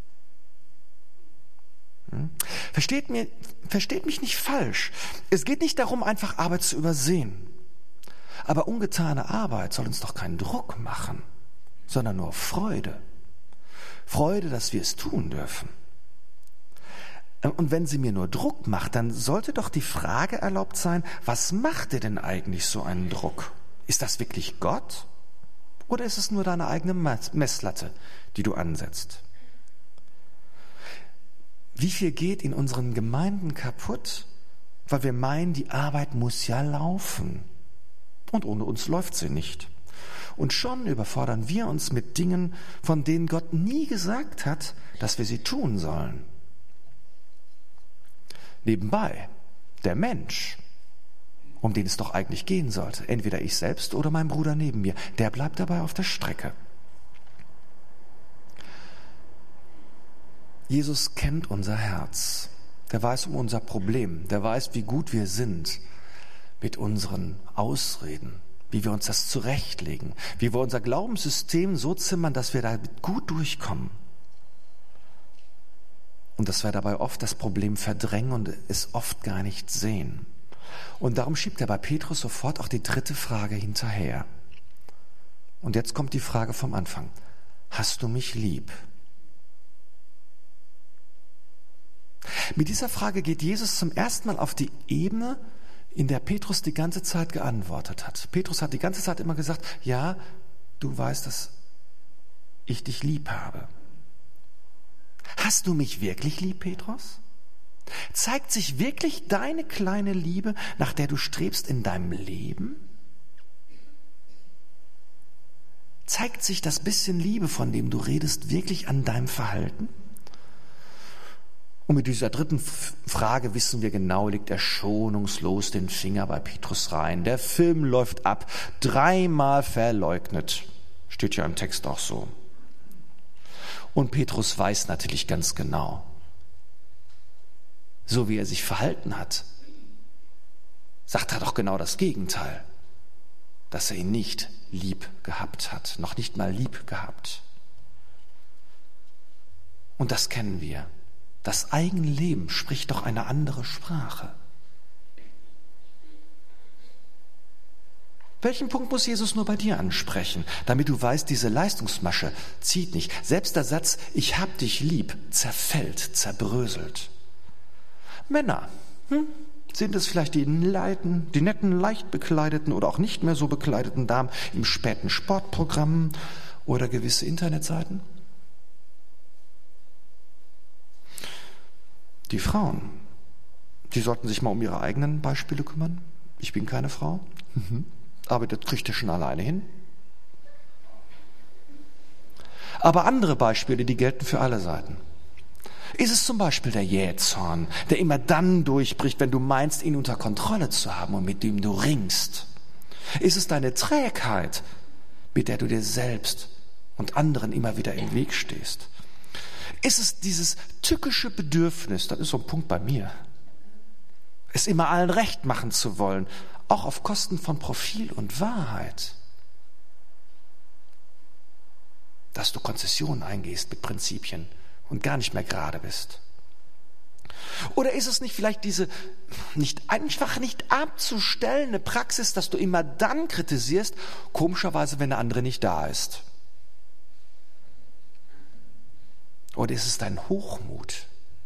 Versteht mich nicht falsch. Es geht nicht darum, einfach Arbeit zu übersehen. Aber ungetane Arbeit soll uns doch keinen Druck machen, sondern nur Freude. Freude, dass wir es tun dürfen. Und wenn sie mir nur Druck macht, dann sollte doch die Frage erlaubt sein, was macht dir denn eigentlich so einen Druck? Ist das wirklich Gott? Oder ist es nur deine eigene Messlatte, die du ansetzt? Wie viel geht in unseren Gemeinden kaputt, weil wir meinen, die Arbeit muss ja laufen. Und ohne uns läuft sie nicht. Und schon überfordern wir uns mit Dingen, von denen Gott nie gesagt hat, dass wir sie tun sollen. Nebenbei, der Mensch, um den es doch eigentlich gehen sollte, entweder ich selbst oder mein Bruder neben mir, der bleibt dabei auf der Strecke. Jesus kennt unser Herz. Der weiß um unser Problem. Der weiß, wie gut wir sind mit unseren Ausreden, wie wir uns das zurechtlegen, wie wir unser Glaubenssystem so zimmern, dass wir da gut durchkommen. Und dass wir dabei oft das Problem verdrängen und es oft gar nicht sehen. Und darum schiebt er bei Petrus sofort auch die dritte Frage hinterher. Und jetzt kommt die Frage vom Anfang. Hast du mich lieb? Mit dieser Frage geht Jesus zum ersten Mal auf die Ebene, in der Petrus die ganze Zeit geantwortet hat. Petrus hat die ganze Zeit immer gesagt, ja, du weißt, dass ich dich lieb habe. Hast du mich wirklich lieb, Petrus? Zeigt sich wirklich deine kleine Liebe, nach der du strebst, in deinem Leben? Zeigt sich das bisschen Liebe, von dem du redest, wirklich an deinem Verhalten? Und mit dieser dritten Frage wissen wir genau, legt er schonungslos den Finger bei Petrus rein. Der Film läuft ab, 3-mal verleugnet. Steht ja im Text auch so. Und Petrus weiß natürlich ganz genau, so wie er sich verhalten hat, sagt er doch genau das Gegenteil, dass er ihn nicht lieb gehabt hat, noch nicht mal lieb gehabt. Und das kennen wir. Das eigene Leben spricht doch eine andere Sprache. Welchen Punkt muss Jesus nur bei dir ansprechen, damit du weißt, diese Leistungsmasche zieht nicht. Selbst der Satz, ich hab dich lieb, zerfällt, zerbröselt. Männer, sind es vielleicht die netten, leicht bekleideten oder auch nicht mehr so bekleideten Damen im späten Sportprogramm oder gewisse Internetseiten? Die Frauen, die sollten sich mal um ihre eigenen Beispiele kümmern. Ich bin keine Frau, aber das kriegt ihr schon alleine hin. Aber andere Beispiele, die gelten für alle Seiten. Ist es zum Beispiel der Jähzorn, der immer dann durchbricht, wenn du meinst, ihn unter Kontrolle zu haben und mit dem du ringst? Ist es deine Trägheit, mit der du dir selbst und anderen immer wieder im Weg stehst? Ist es dieses tückische Bedürfnis, das ist so ein Punkt bei mir, es immer allen recht machen zu wollen, auch auf Kosten von Profil und Wahrheit, dass du Konzessionen eingehst mit Prinzipien und gar nicht mehr gerade bist? Oder ist es nicht vielleicht diese nicht abzustellende Praxis, dass du immer dann kritisierst, komischerweise, wenn der andere nicht da ist? Oder ist es dein Hochmut,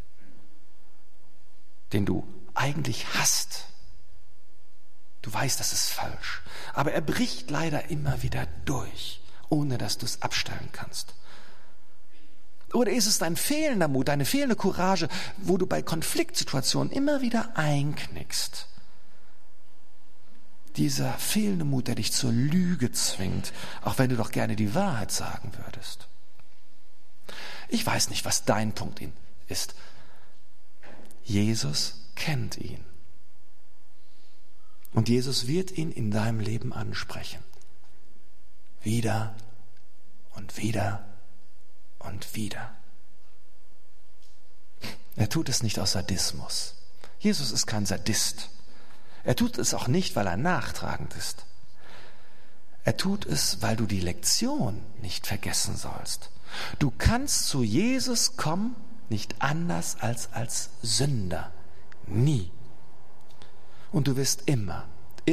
den du eigentlich hast? Du weißt, das ist falsch, aber er bricht leider immer wieder durch, ohne dass du es abstellen kannst. Oder ist es dein fehlender Mut, deine fehlende Courage, wo du bei Konfliktsituationen immer wieder einknickst? Dieser fehlende Mut, der dich zur Lüge zwingt, auch wenn du doch gerne die Wahrheit sagen würdest. Ich weiß nicht, was dein Punkt ist. Jesus kennt ihn. Und Jesus wird ihn in deinem Leben ansprechen. Wieder und wieder und wieder. Er tut es nicht aus Sadismus. Jesus ist kein Sadist. Er tut es auch nicht, weil er nachtragend ist. Er tut es, weil du die Lektion nicht vergessen sollst. Du kannst zu Jesus kommen, nicht anders als Sünder. Nie. Und du wirst immer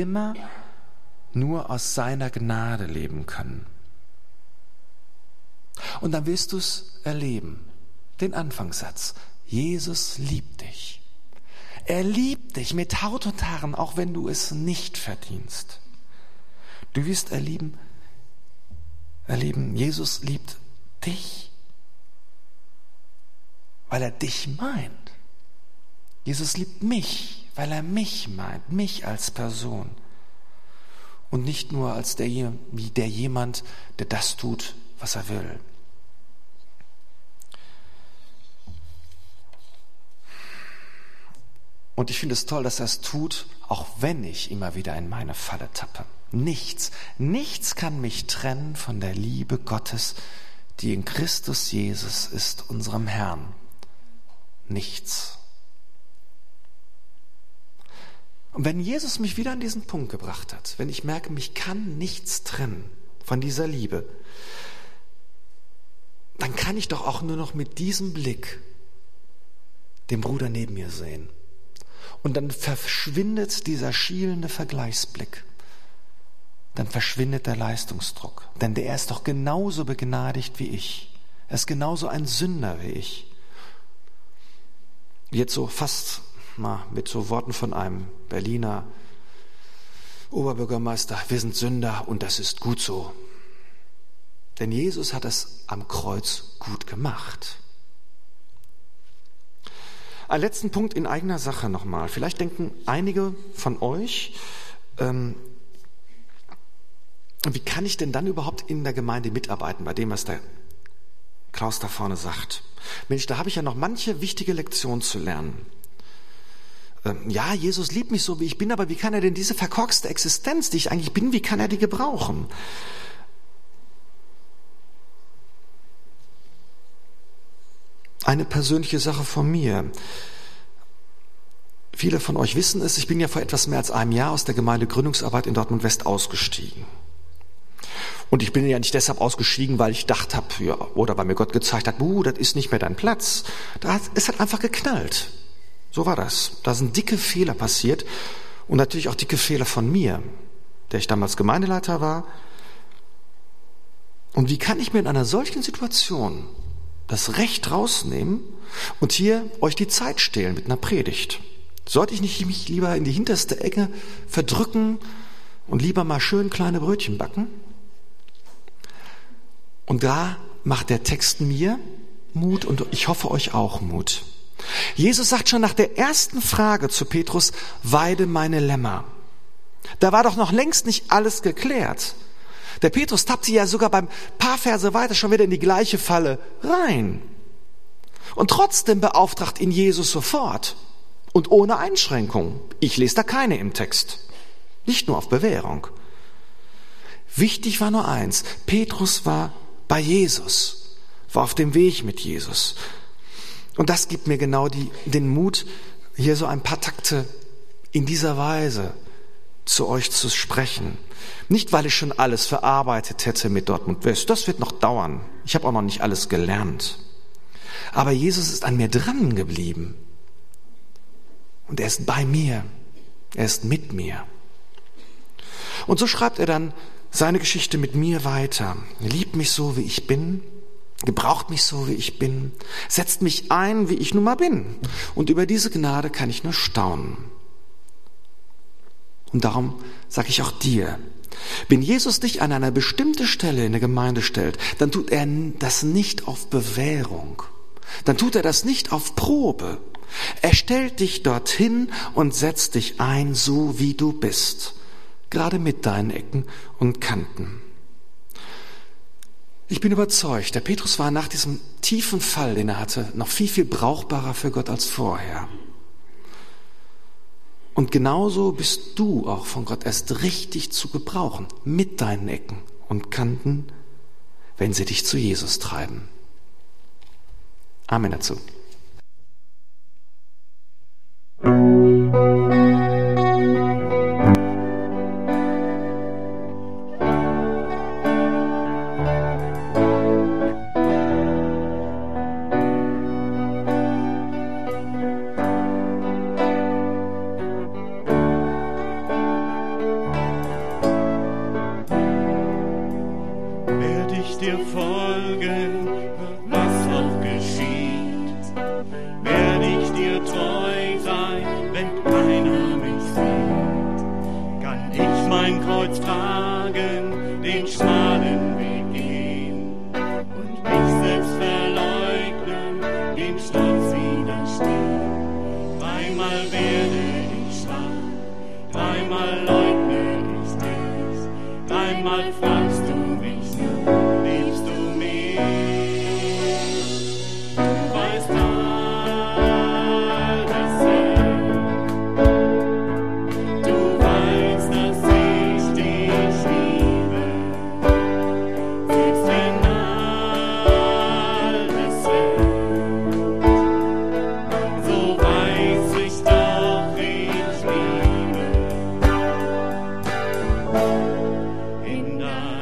nur aus seiner Gnade leben können. Und dann wirst du es erleben. Den Anfangssatz. Jesus liebt dich. Er liebt dich mit Haut und Haaren, auch wenn du es nicht verdienst. Du wirst erleben, Jesus liebt dich, weil er dich meint. Jesus liebt mich, weil er mich meint, mich als Person. Und nicht nur als jemand, der das tut, was er will. Und ich finde es toll, dass er es tut, auch wenn ich immer wieder in meine Falle tappe. Nichts kann mich trennen von der Liebe Gottes, die in Christus Jesus ist, unserem Herrn. Nichts. Und wenn Jesus mich wieder an diesen Punkt gebracht hat, wenn ich merke, mich kann nichts trennen von dieser Liebe, dann kann ich doch auch nur noch mit diesem Blick den Bruder neben mir sehen. Und dann verschwindet dieser schielende Vergleichsblick. Dann verschwindet der Leistungsdruck. Denn der ist doch genauso begnadigt wie ich. Er ist genauso ein Sünder wie ich. Jetzt so fast mal mit so Worten von einem Berliner Oberbürgermeister: Wir sind Sünder und das ist gut so. Denn Jesus hat es am Kreuz gut gemacht. Einen letzten Punkt in eigener Sache nochmal. Vielleicht denken einige von euch, wie kann ich denn dann überhaupt in der Gemeinde mitarbeiten, bei dem, was der Klaus da vorne sagt? Mensch, da habe ich ja noch manche wichtige Lektionen zu lernen. Ja, Jesus liebt mich so, wie ich bin, aber wie kann er denn diese verkorkste Existenz, die ich eigentlich bin, wie kann er die gebrauchen? Eine persönliche Sache von mir. Viele von euch wissen es, ich bin ja vor etwas mehr als einem Jahr aus der Gemeindegründungsarbeit in Dortmund-West ausgestiegen. Und ich bin ja nicht deshalb ausgestiegen, weil ich gedacht habe, ja, oder weil mir Gott gezeigt hat, das ist nicht mehr dein Platz. Es hat einfach geknallt. So war das. Da sind dicke Fehler passiert und natürlich auch dicke Fehler von mir, der ich damals Gemeindeleiter war. Und wie kann ich mir in einer solchen Situation das Recht rausnehmen und hier euch die Zeit stehlen mit einer Predigt? Sollte ich nicht mich lieber in die hinterste Ecke verdrücken und lieber mal schön kleine Brötchen backen? Und da macht der Text mir Mut und ich hoffe euch auch Mut. Jesus sagt schon nach der ersten Frage zu Petrus: Weide meine Lämmer. Da war doch noch längst nicht alles geklärt. Der Petrus tappte ja sogar beim paar Verse weiter schon wieder in die gleiche Falle rein. Und trotzdem beauftragt ihn Jesus sofort und ohne Einschränkung. Ich lese da keine im Text. Nicht nur auf Bewährung. Wichtig war nur eins: Petrus war bei Jesus, war auf dem Weg mit Jesus. Und das gibt mir genau den Mut, hier so ein paar Takte in dieser Weise zu euch zu sprechen. Nicht, weil ich schon alles verarbeitet hätte mit Dortmund West. Das wird noch dauern. Ich habe auch noch nicht alles gelernt. Aber Jesus ist an mir dran geblieben. Und er ist bei mir. Er ist mit mir. Und so schreibt er dann seine Geschichte mit mir weiter. Liebt mich so, wie ich bin. Gebraucht mich so, wie ich bin. Setzt mich ein, wie ich nun mal bin. Und über diese Gnade kann ich nur staunen. Und darum sage ich auch dir, Wenn Jesus dich an eine bestimmte Stelle in der Gemeinde stellt, dann tut er das nicht auf Bewährung. Dann tut er das nicht auf Probe. Er stellt dich dorthin und setzt dich ein, so wie du bist. Gerade mit deinen Ecken und Kanten. Ich bin überzeugt, der Petrus war nach diesem tiefen Fall, den er hatte, noch viel, viel brauchbarer für Gott als vorher. Und genauso bist du auch von Gott erst richtig zu gebrauchen, mit deinen Ecken und Kanten, wenn sie dich zu Jesus treiben. Amen dazu. In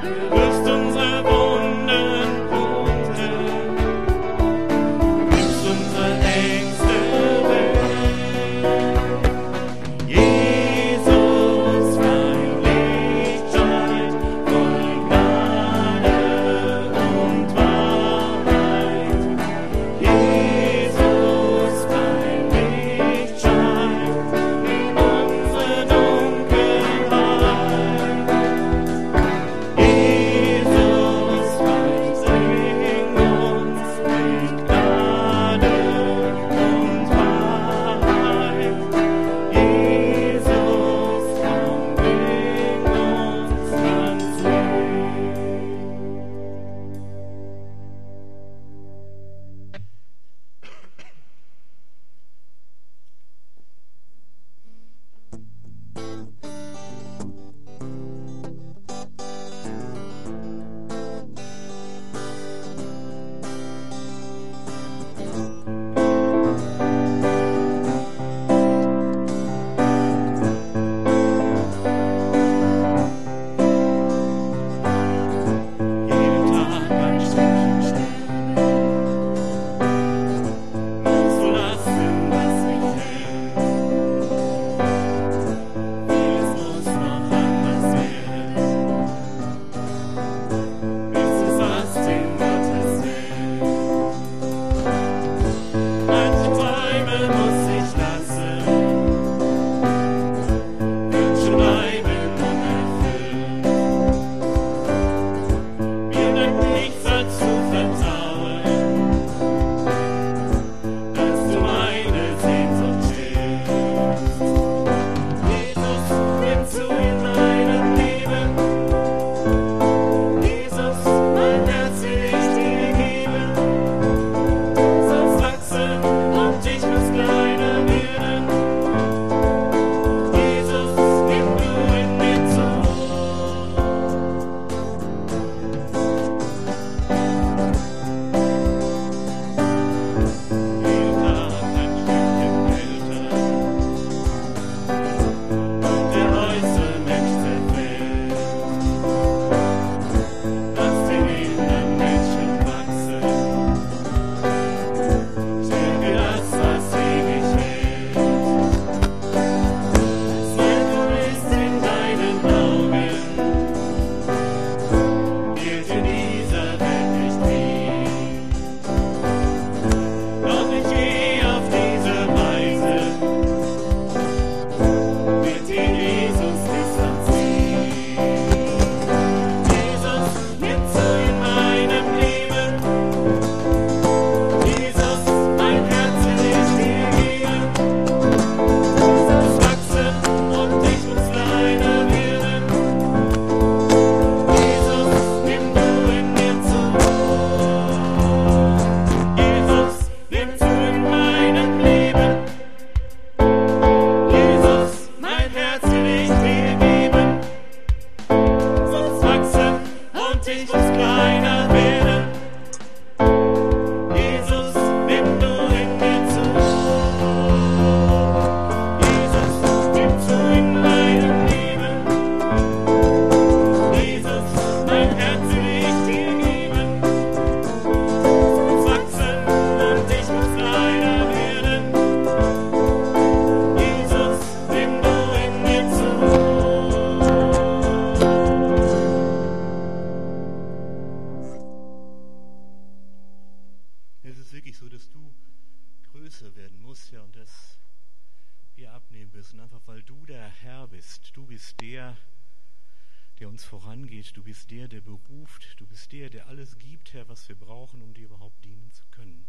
der uns vorangeht. Du bist der, der beruft. Du bist der, der alles gibt, Herr, was wir brauchen, um dir überhaupt dienen zu können.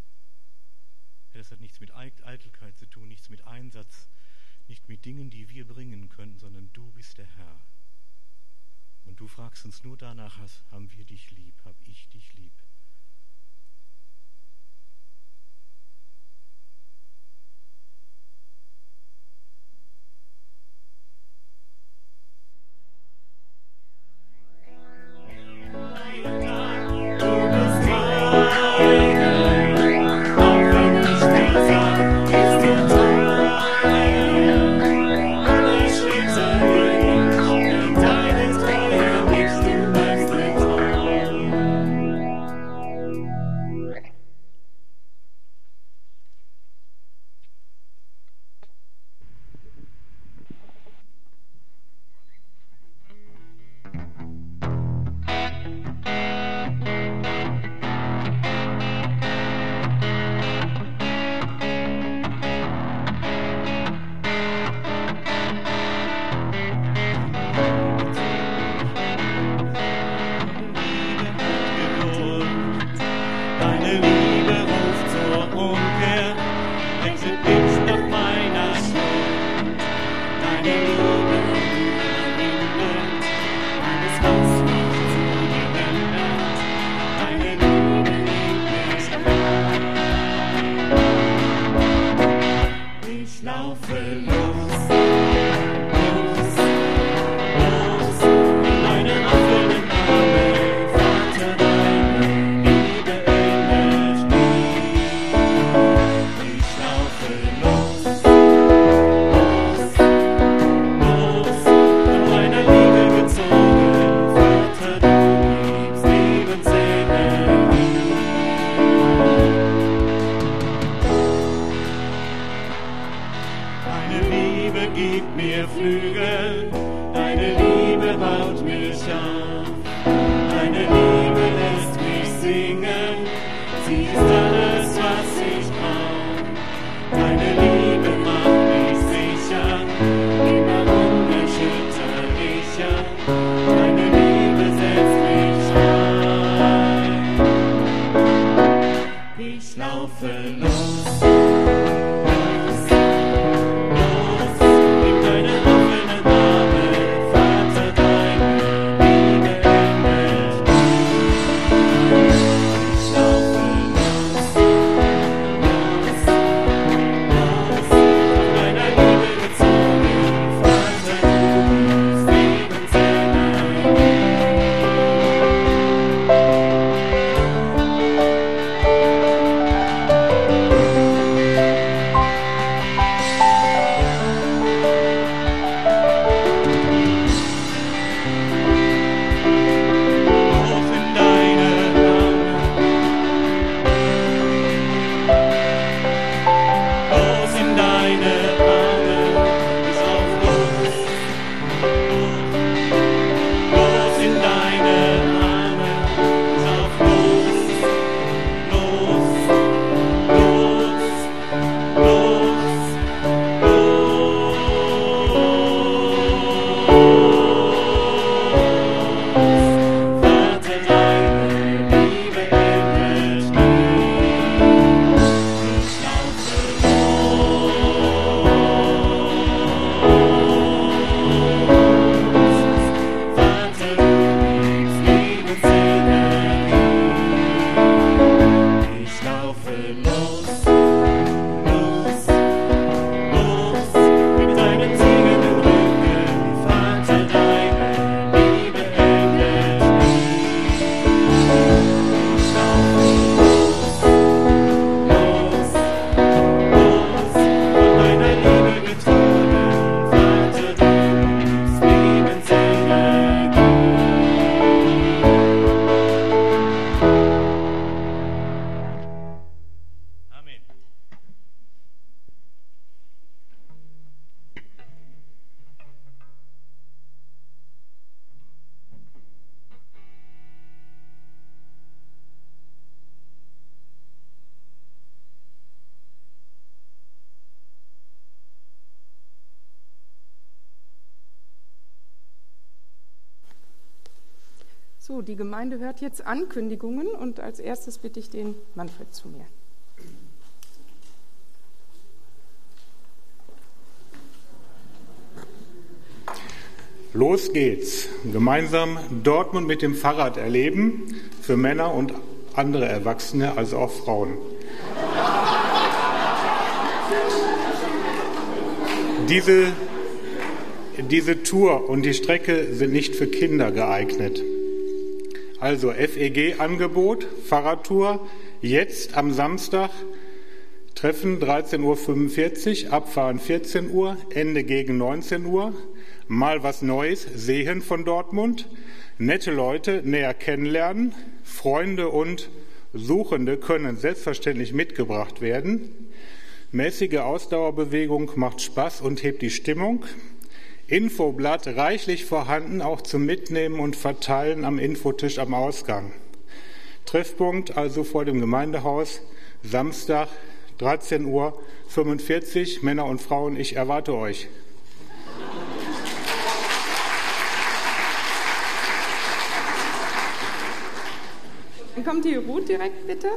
Herr, das hat nichts mit Eitelkeit zu tun, nichts mit Einsatz, nicht mit Dingen, die wir bringen können, sondern du bist der Herr. Und du fragst uns nur danach, haben wir dich lieb, hab ich dich lieb. Deine Treue nicht, du bleibst So, die Gemeinde hört jetzt Ankündigungen und als erstes bitte ich den Manfred zu mir. Los geht's. Gemeinsam Dortmund mit dem Fahrrad erleben, für Männer und andere Erwachsene, also auch Frauen. Diese Tour und die Strecke sind nicht für Kinder geeignet. Also FEG-Angebot, Fahrradtour, jetzt am Samstag, Treffen 13.45 Uhr, Abfahren 14 Uhr, Ende gegen 19 Uhr. Mal was Neues sehen von Dortmund, nette Leute näher kennenlernen, Freunde und Suchende können selbstverständlich mitgebracht werden. Mäßige Ausdauerbewegung macht Spaß und hebt die Stimmung. Infoblatt reichlich vorhanden, auch zum Mitnehmen und Verteilen am Infotisch am Ausgang. Treffpunkt also vor dem Gemeindehaus, Samstag 13.45 Uhr, Männer und Frauen, ich erwarte euch. Dann kommt die Ruth direkt, bitte.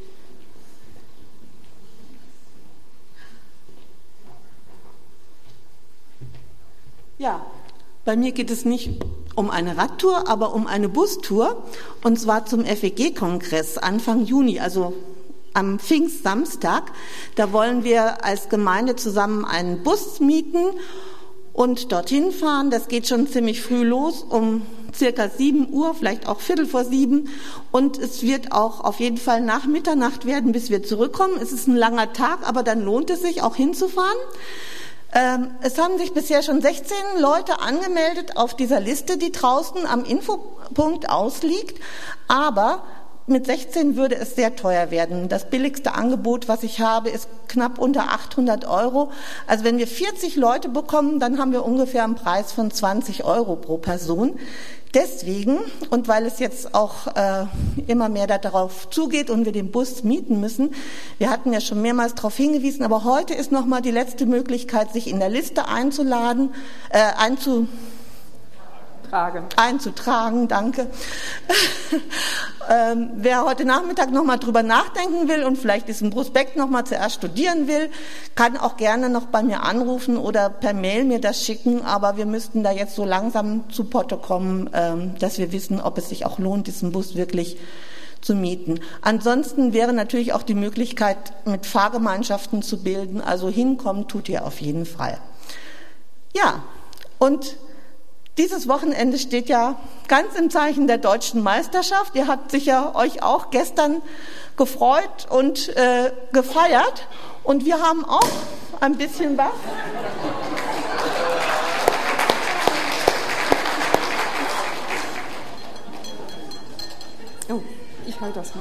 Ja, bei mir geht es nicht um eine Radtour, aber um eine Bustour, und zwar zum FEG-Kongress Anfang Juni, also am Pfingstsamstag. Da wollen wir als Gemeinde zusammen einen Bus mieten und dorthin fahren. Das geht schon ziemlich früh los, um circa 7 Uhr, vielleicht auch 6:45. Und es wird auch auf jeden Fall nach Mitternacht werden, bis wir zurückkommen. Es ist ein langer Tag, aber dann lohnt es sich auch hinzufahren. Es haben sich bisher schon 16 Leute angemeldet auf dieser Liste, die draußen am Infopunkt ausliegt. Aber mit 16 würde es sehr teuer werden. Das billigste Angebot, was ich habe, ist knapp unter 800 €. Also wenn wir 40 Leute bekommen, dann haben wir ungefähr einen Preis von 20 € pro Person. Deswegen, und weil es jetzt auch immer mehr darauf zugeht und wir den Bus mieten müssen, wir hatten ja schon mehrmals darauf hingewiesen, aber heute ist nochmal die letzte Möglichkeit, sich in der Liste einzutragen, danke. Wer heute Nachmittag nochmal drüber nachdenken will und vielleicht diesen Prospekt nochmal zuerst studieren will, kann auch gerne noch bei mir anrufen oder per Mail mir das schicken, aber wir müssten da jetzt so langsam zu Potte kommen, dass wir wissen, ob es sich auch lohnt, diesen Bus wirklich zu mieten. Ansonsten wäre natürlich auch die Möglichkeit, mit Fahrgemeinschaften zu bilden, also hinkommen tut ihr auf jeden Fall. Ja, und dieses Wochenende steht ja ganz im Zeichen der deutschen Meisterschaft. Ihr habt sicher euch auch gestern gefreut und gefeiert. Und wir haben auch ein bisschen was. Oh, ich halte das mal.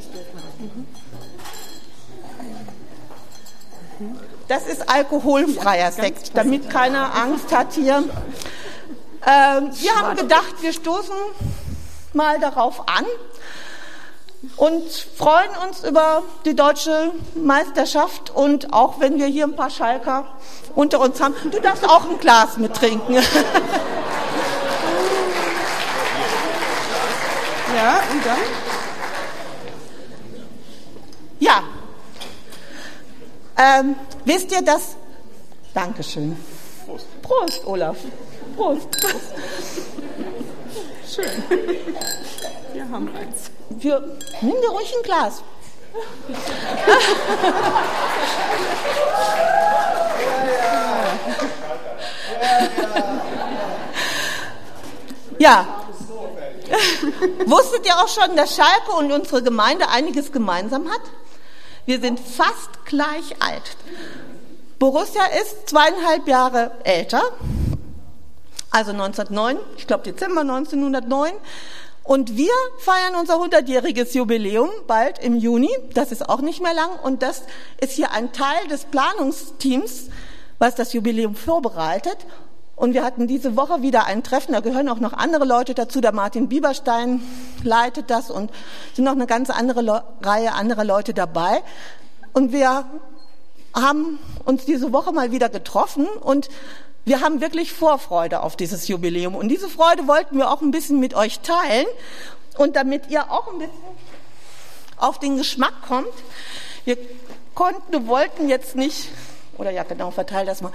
Das ist alkoholfreier Sekt, damit keiner Angst hat hier. Wir haben gedacht, wir stoßen mal darauf an und freuen uns über die deutsche Meisterschaft. Und auch wenn wir hier ein paar Schalker unter uns haben, du darfst auch ein Glas mittrinken. Ja, und dann? Ja. Wisst ihr das? Dankeschön. Prost, Olaf. Prost. Schön. Wir haben eins. Nimm dir ruhig ein Glas. Ja. Wusstet ihr auch schon, dass Schalke und unsere Gemeinde einiges gemeinsam hat? Wir sind fast gleich alt. Borussia ist 2,5 Jahre älter. Also 1909, ich glaube Dezember 1909. Und wir feiern unser 100-jähriges Jubiläum bald im Juni. Das ist auch nicht mehr lang. Und das ist hier ein Teil des Planungsteams, was das Jubiläum vorbereitet. Und wir hatten diese Woche wieder ein Treffen. Da gehören auch noch andere Leute dazu. Der Martin Bieberstein leitet das und sind noch eine ganz andere Reihe anderer Leute dabei. Und wir haben uns diese Woche mal wieder getroffen und wir haben wirklich Vorfreude auf dieses Jubiläum. Und diese Freude wollten wir auch ein bisschen mit euch teilen. Und damit ihr auch ein bisschen auf den Geschmack kommt, wir wollten jetzt nicht, oder ja genau, verteil das mal.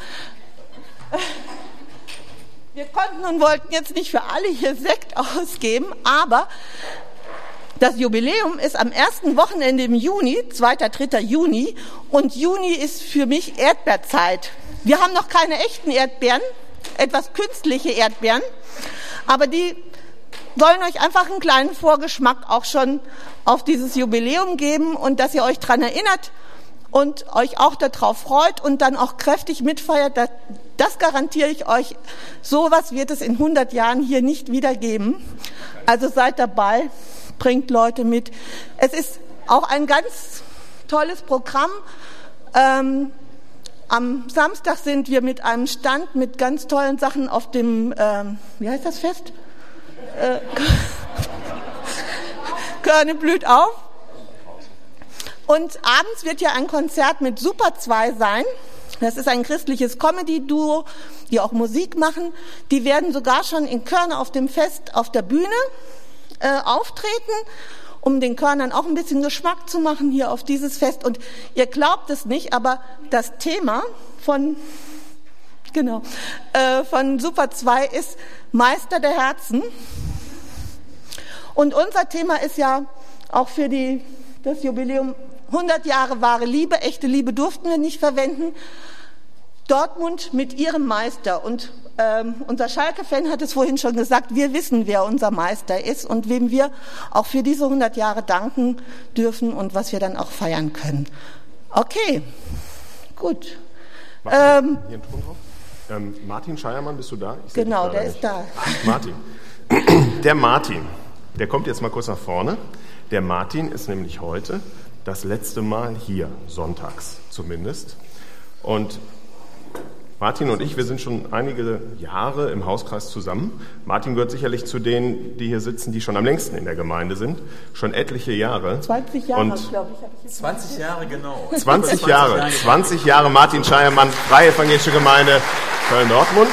Wir konnten und wollten jetzt nicht für alle hier Sekt ausgeben, aber das Jubiläum ist am ersten Wochenende im Juni, 2., 3. Juni, und Juni ist für mich Erdbeerzeit. Wir haben noch keine echten Erdbeeren, etwas künstliche Erdbeeren, aber die sollen euch einfach einen kleinen Vorgeschmack auch schon auf dieses Jubiläum geben und dass ihr euch daran erinnert und euch auch darauf freut und dann auch kräftig mitfeiert. Das garantiere ich euch. Sowas wird es in 100 Jahren hier nicht wieder geben. Also seid dabei, bringt Leute mit. Es ist auch ein ganz tolles Programm. Am Samstag sind wir mit einem Stand mit ganz tollen Sachen auf dem, wie heißt das Fest? Körne blüht auf. Und abends wird ja ein Konzert mit Super 2 sein. Das ist ein christliches Comedy-Duo, die auch Musik machen. Die werden sogar schon in Körne auf dem Fest auf der Bühne auftreten, um den Körnern auch ein bisschen Geschmack zu machen hier auf dieses Fest. Und ihr glaubt es nicht, aber das Thema von Super 2 ist Meister der Herzen. Und unser Thema ist ja auch für das Jubiläum 100 Jahre wahre Liebe. Echte Liebe durften wir nicht verwenden. Dortmund mit ihrem Meister. Und unser Schalke-Fan hat es vorhin schon gesagt, wir wissen, wer unser Meister ist und wem wir auch für diese 100 Jahre danken dürfen und was wir dann auch feiern können. Okay, gut. Hier ein Ton drauf. Martin Scheiermann, bist du da? Genau, der ist da. Martin. Der Martin, der kommt jetzt mal kurz nach vorne. Der Martin ist nämlich heute das letzte Mal hier, sonntags zumindest. Und Martin und ich, wir sind schon einige Jahre im Hauskreis zusammen. Martin gehört sicherlich zu denen, die hier sitzen, die schon am längsten in der Gemeinde sind. Schon etliche Jahre. 20 Jahre, glaube ich. 20 Jahre, genau. 20 Jahre Martin Scheiermann, Freie Evangelische Gemeinde Köln-Dortmund.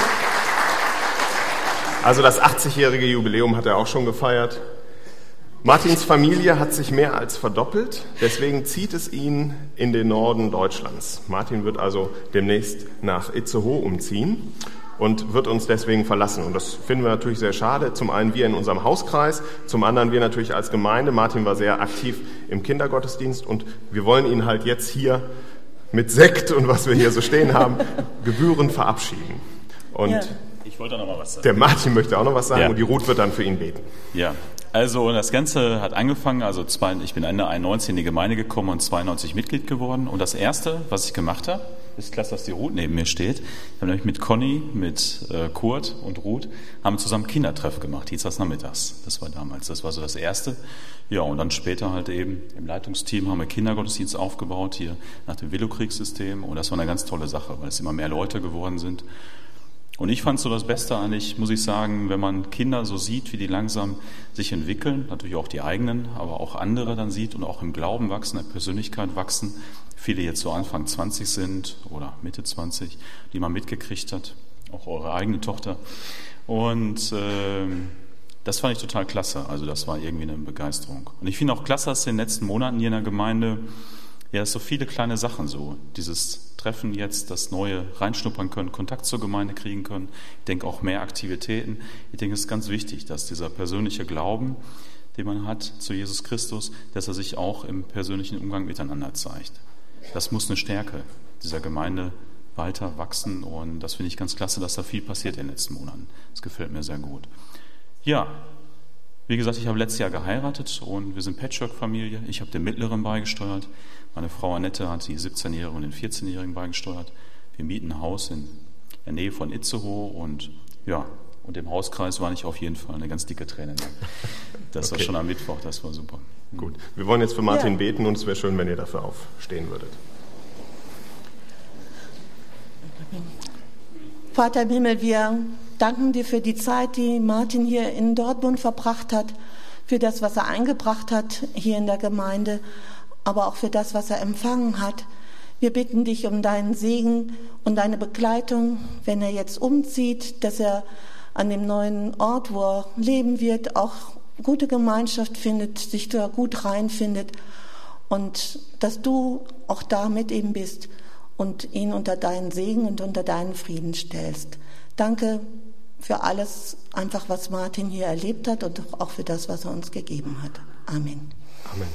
Also das 80-jährige Jubiläum hat er auch schon gefeiert. Martins Familie hat sich mehr als verdoppelt, deswegen zieht es ihn in den Norden Deutschlands. Martin wird also demnächst nach Itzehoe umziehen und wird uns deswegen verlassen. Und das finden wir natürlich sehr schade. Zum einen wir in unserem Hauskreis, zum anderen wir natürlich als Gemeinde. Martin war sehr aktiv im Kindergottesdienst und wir wollen ihn halt jetzt hier mit Sekt und was wir hier so stehen haben, gebührend verabschieden. Und ja. Ich wollte noch mal was sagen. Der Martin möchte auch noch was sagen und die Ruth wird dann für ihn beten. Ja. Also das Ganze hat angefangen, ich bin Ende 91 in die Gemeinde gekommen und 92 Mitglied geworden. Und das Erste, was ich gemacht habe, ist klasse, dass die Ruth neben mir steht. Wir haben nämlich mit Conny, mit Kurt und Ruth, haben zusammen Kindertreff gemacht, dienstags nachmittags. Das war damals, das war so das Erste. Ja, und dann später halt eben im Leitungsteam haben wir Kindergottesdienst aufgebaut, hier nach dem Willowkriegssystem. Und das war eine ganz tolle Sache, weil es immer mehr Leute geworden sind. Und ich fand so das Beste eigentlich, muss ich sagen, wenn man Kinder so sieht, wie die langsam sich entwickeln, natürlich auch die eigenen, aber auch andere dann sieht und auch im Glauben wachsen, in der Persönlichkeit wachsen. Viele jetzt so Anfang 20 sind oder Mitte 20, die man mitgekriegt hat, auch eure eigene Tochter. Und das fand ich total klasse, also das war irgendwie eine Begeisterung. Und ich finde auch klasse, dass in den letzten Monaten hier in der Gemeinde so viele kleine Sachen so, dieses Treffen jetzt, das Neue reinschnuppern können, Kontakt zur Gemeinde kriegen können. Ich denke auch mehr Aktivitäten. Ich denke, es ist ganz wichtig, dass dieser persönliche Glauben, den man hat zu Jesus Christus, dass er sich auch im persönlichen Umgang miteinander zeigt. Das muss eine Stärke dieser Gemeinde weiter wachsen und das finde ich ganz klasse, dass da viel passiert in den letzten Monaten. Das gefällt mir sehr gut. Ja, wie gesagt, ich habe letztes Jahr geheiratet und wir sind Patchwork-Familie. Ich habe den Mittleren beigesteuert. Meine Frau Annette hat die 17-Jährigen und den 14-Jährigen beigesteuert. Wir mieten ein Haus in der Nähe von Itzehoe und im Hauskreis war ich auf jeden Fall eine ganz dicke Träne. Das war schon am Mittwoch, das war super. Gut, wir wollen jetzt für Martin beten und es wäre schön, wenn ihr dafür aufstehen würdet. Vater im Himmel, wir danken dir für die Zeit, die Martin hier in Dortmund verbracht hat, für das, was er eingebracht hat hier in der Gemeinde, aber auch für das, was er empfangen hat. Wir bitten dich um deinen Segen und deine Begleitung, wenn er jetzt umzieht, dass er an dem neuen Ort, wo er leben wird, auch gute Gemeinschaft findet, sich da gut reinfindet und dass du auch da mit ihm bist und ihn unter deinen Segen und unter deinen Frieden stellst. Danke für alles, einfach was Martin hier erlebt hat und auch für das, was er uns gegeben hat. Amen. Amen.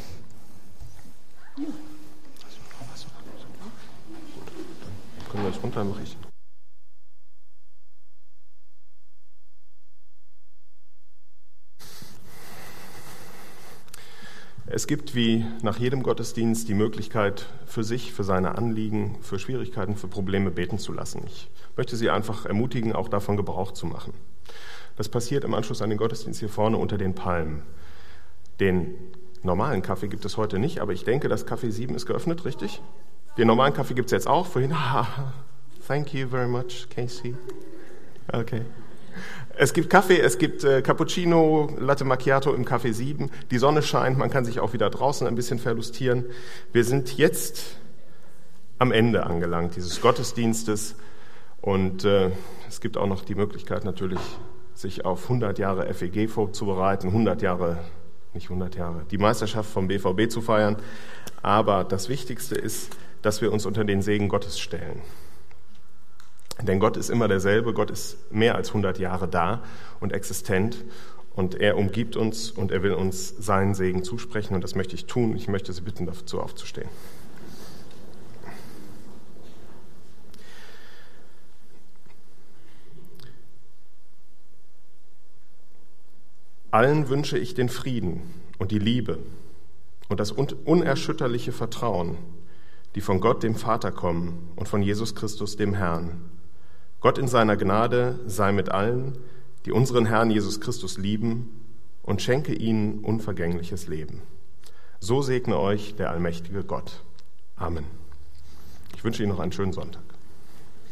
Können wir das runter, mache ich. Es gibt wie nach jedem Gottesdienst die Möglichkeit, für sich, für seine Anliegen, für Schwierigkeiten, für Probleme beten zu lassen. Ich möchte Sie einfach ermutigen, auch davon Gebrauch zu machen. Das passiert im Anschluss an den Gottesdienst hier vorne unter den Palmen. Den normalen Kaffee gibt es heute nicht, aber ich denke, das Café 7 ist geöffnet, richtig? Den normalen Kaffee gibt es jetzt auch. Vorhin, thank you very much, Casey. Okay. Es gibt Kaffee, es gibt Cappuccino, Latte Macchiato im Café 7. Die Sonne scheint, man kann sich auch wieder draußen ein bisschen verlustieren. Wir sind jetzt am Ende angelangt dieses Gottesdienstes und es gibt auch noch die Möglichkeit natürlich, sich auf 100 Jahre FEG vorzubereiten, 100 Jahre, nicht 100 Jahre, die Meisterschaft vom BVB zu feiern. Aber das Wichtigste ist, dass wir uns unter den Segen Gottes stellen. Denn Gott ist immer derselbe, Gott ist mehr als 100 Jahre da und existent und er umgibt uns und er will uns seinen Segen zusprechen und das möchte ich tun. Ich möchte Sie bitten, dazu aufzustehen. Allen wünsche ich den Frieden und die Liebe und das unerschütterliche Vertrauen, die von Gott, dem Vater, kommen und von Jesus Christus, dem Herrn. Gott in seiner Gnade sei mit allen, die unseren Herrn Jesus Christus lieben und schenke ihnen unvergängliches Leben. So segne euch der allmächtige Gott. Amen. Ich wünsche Ihnen noch einen schönen Sonntag.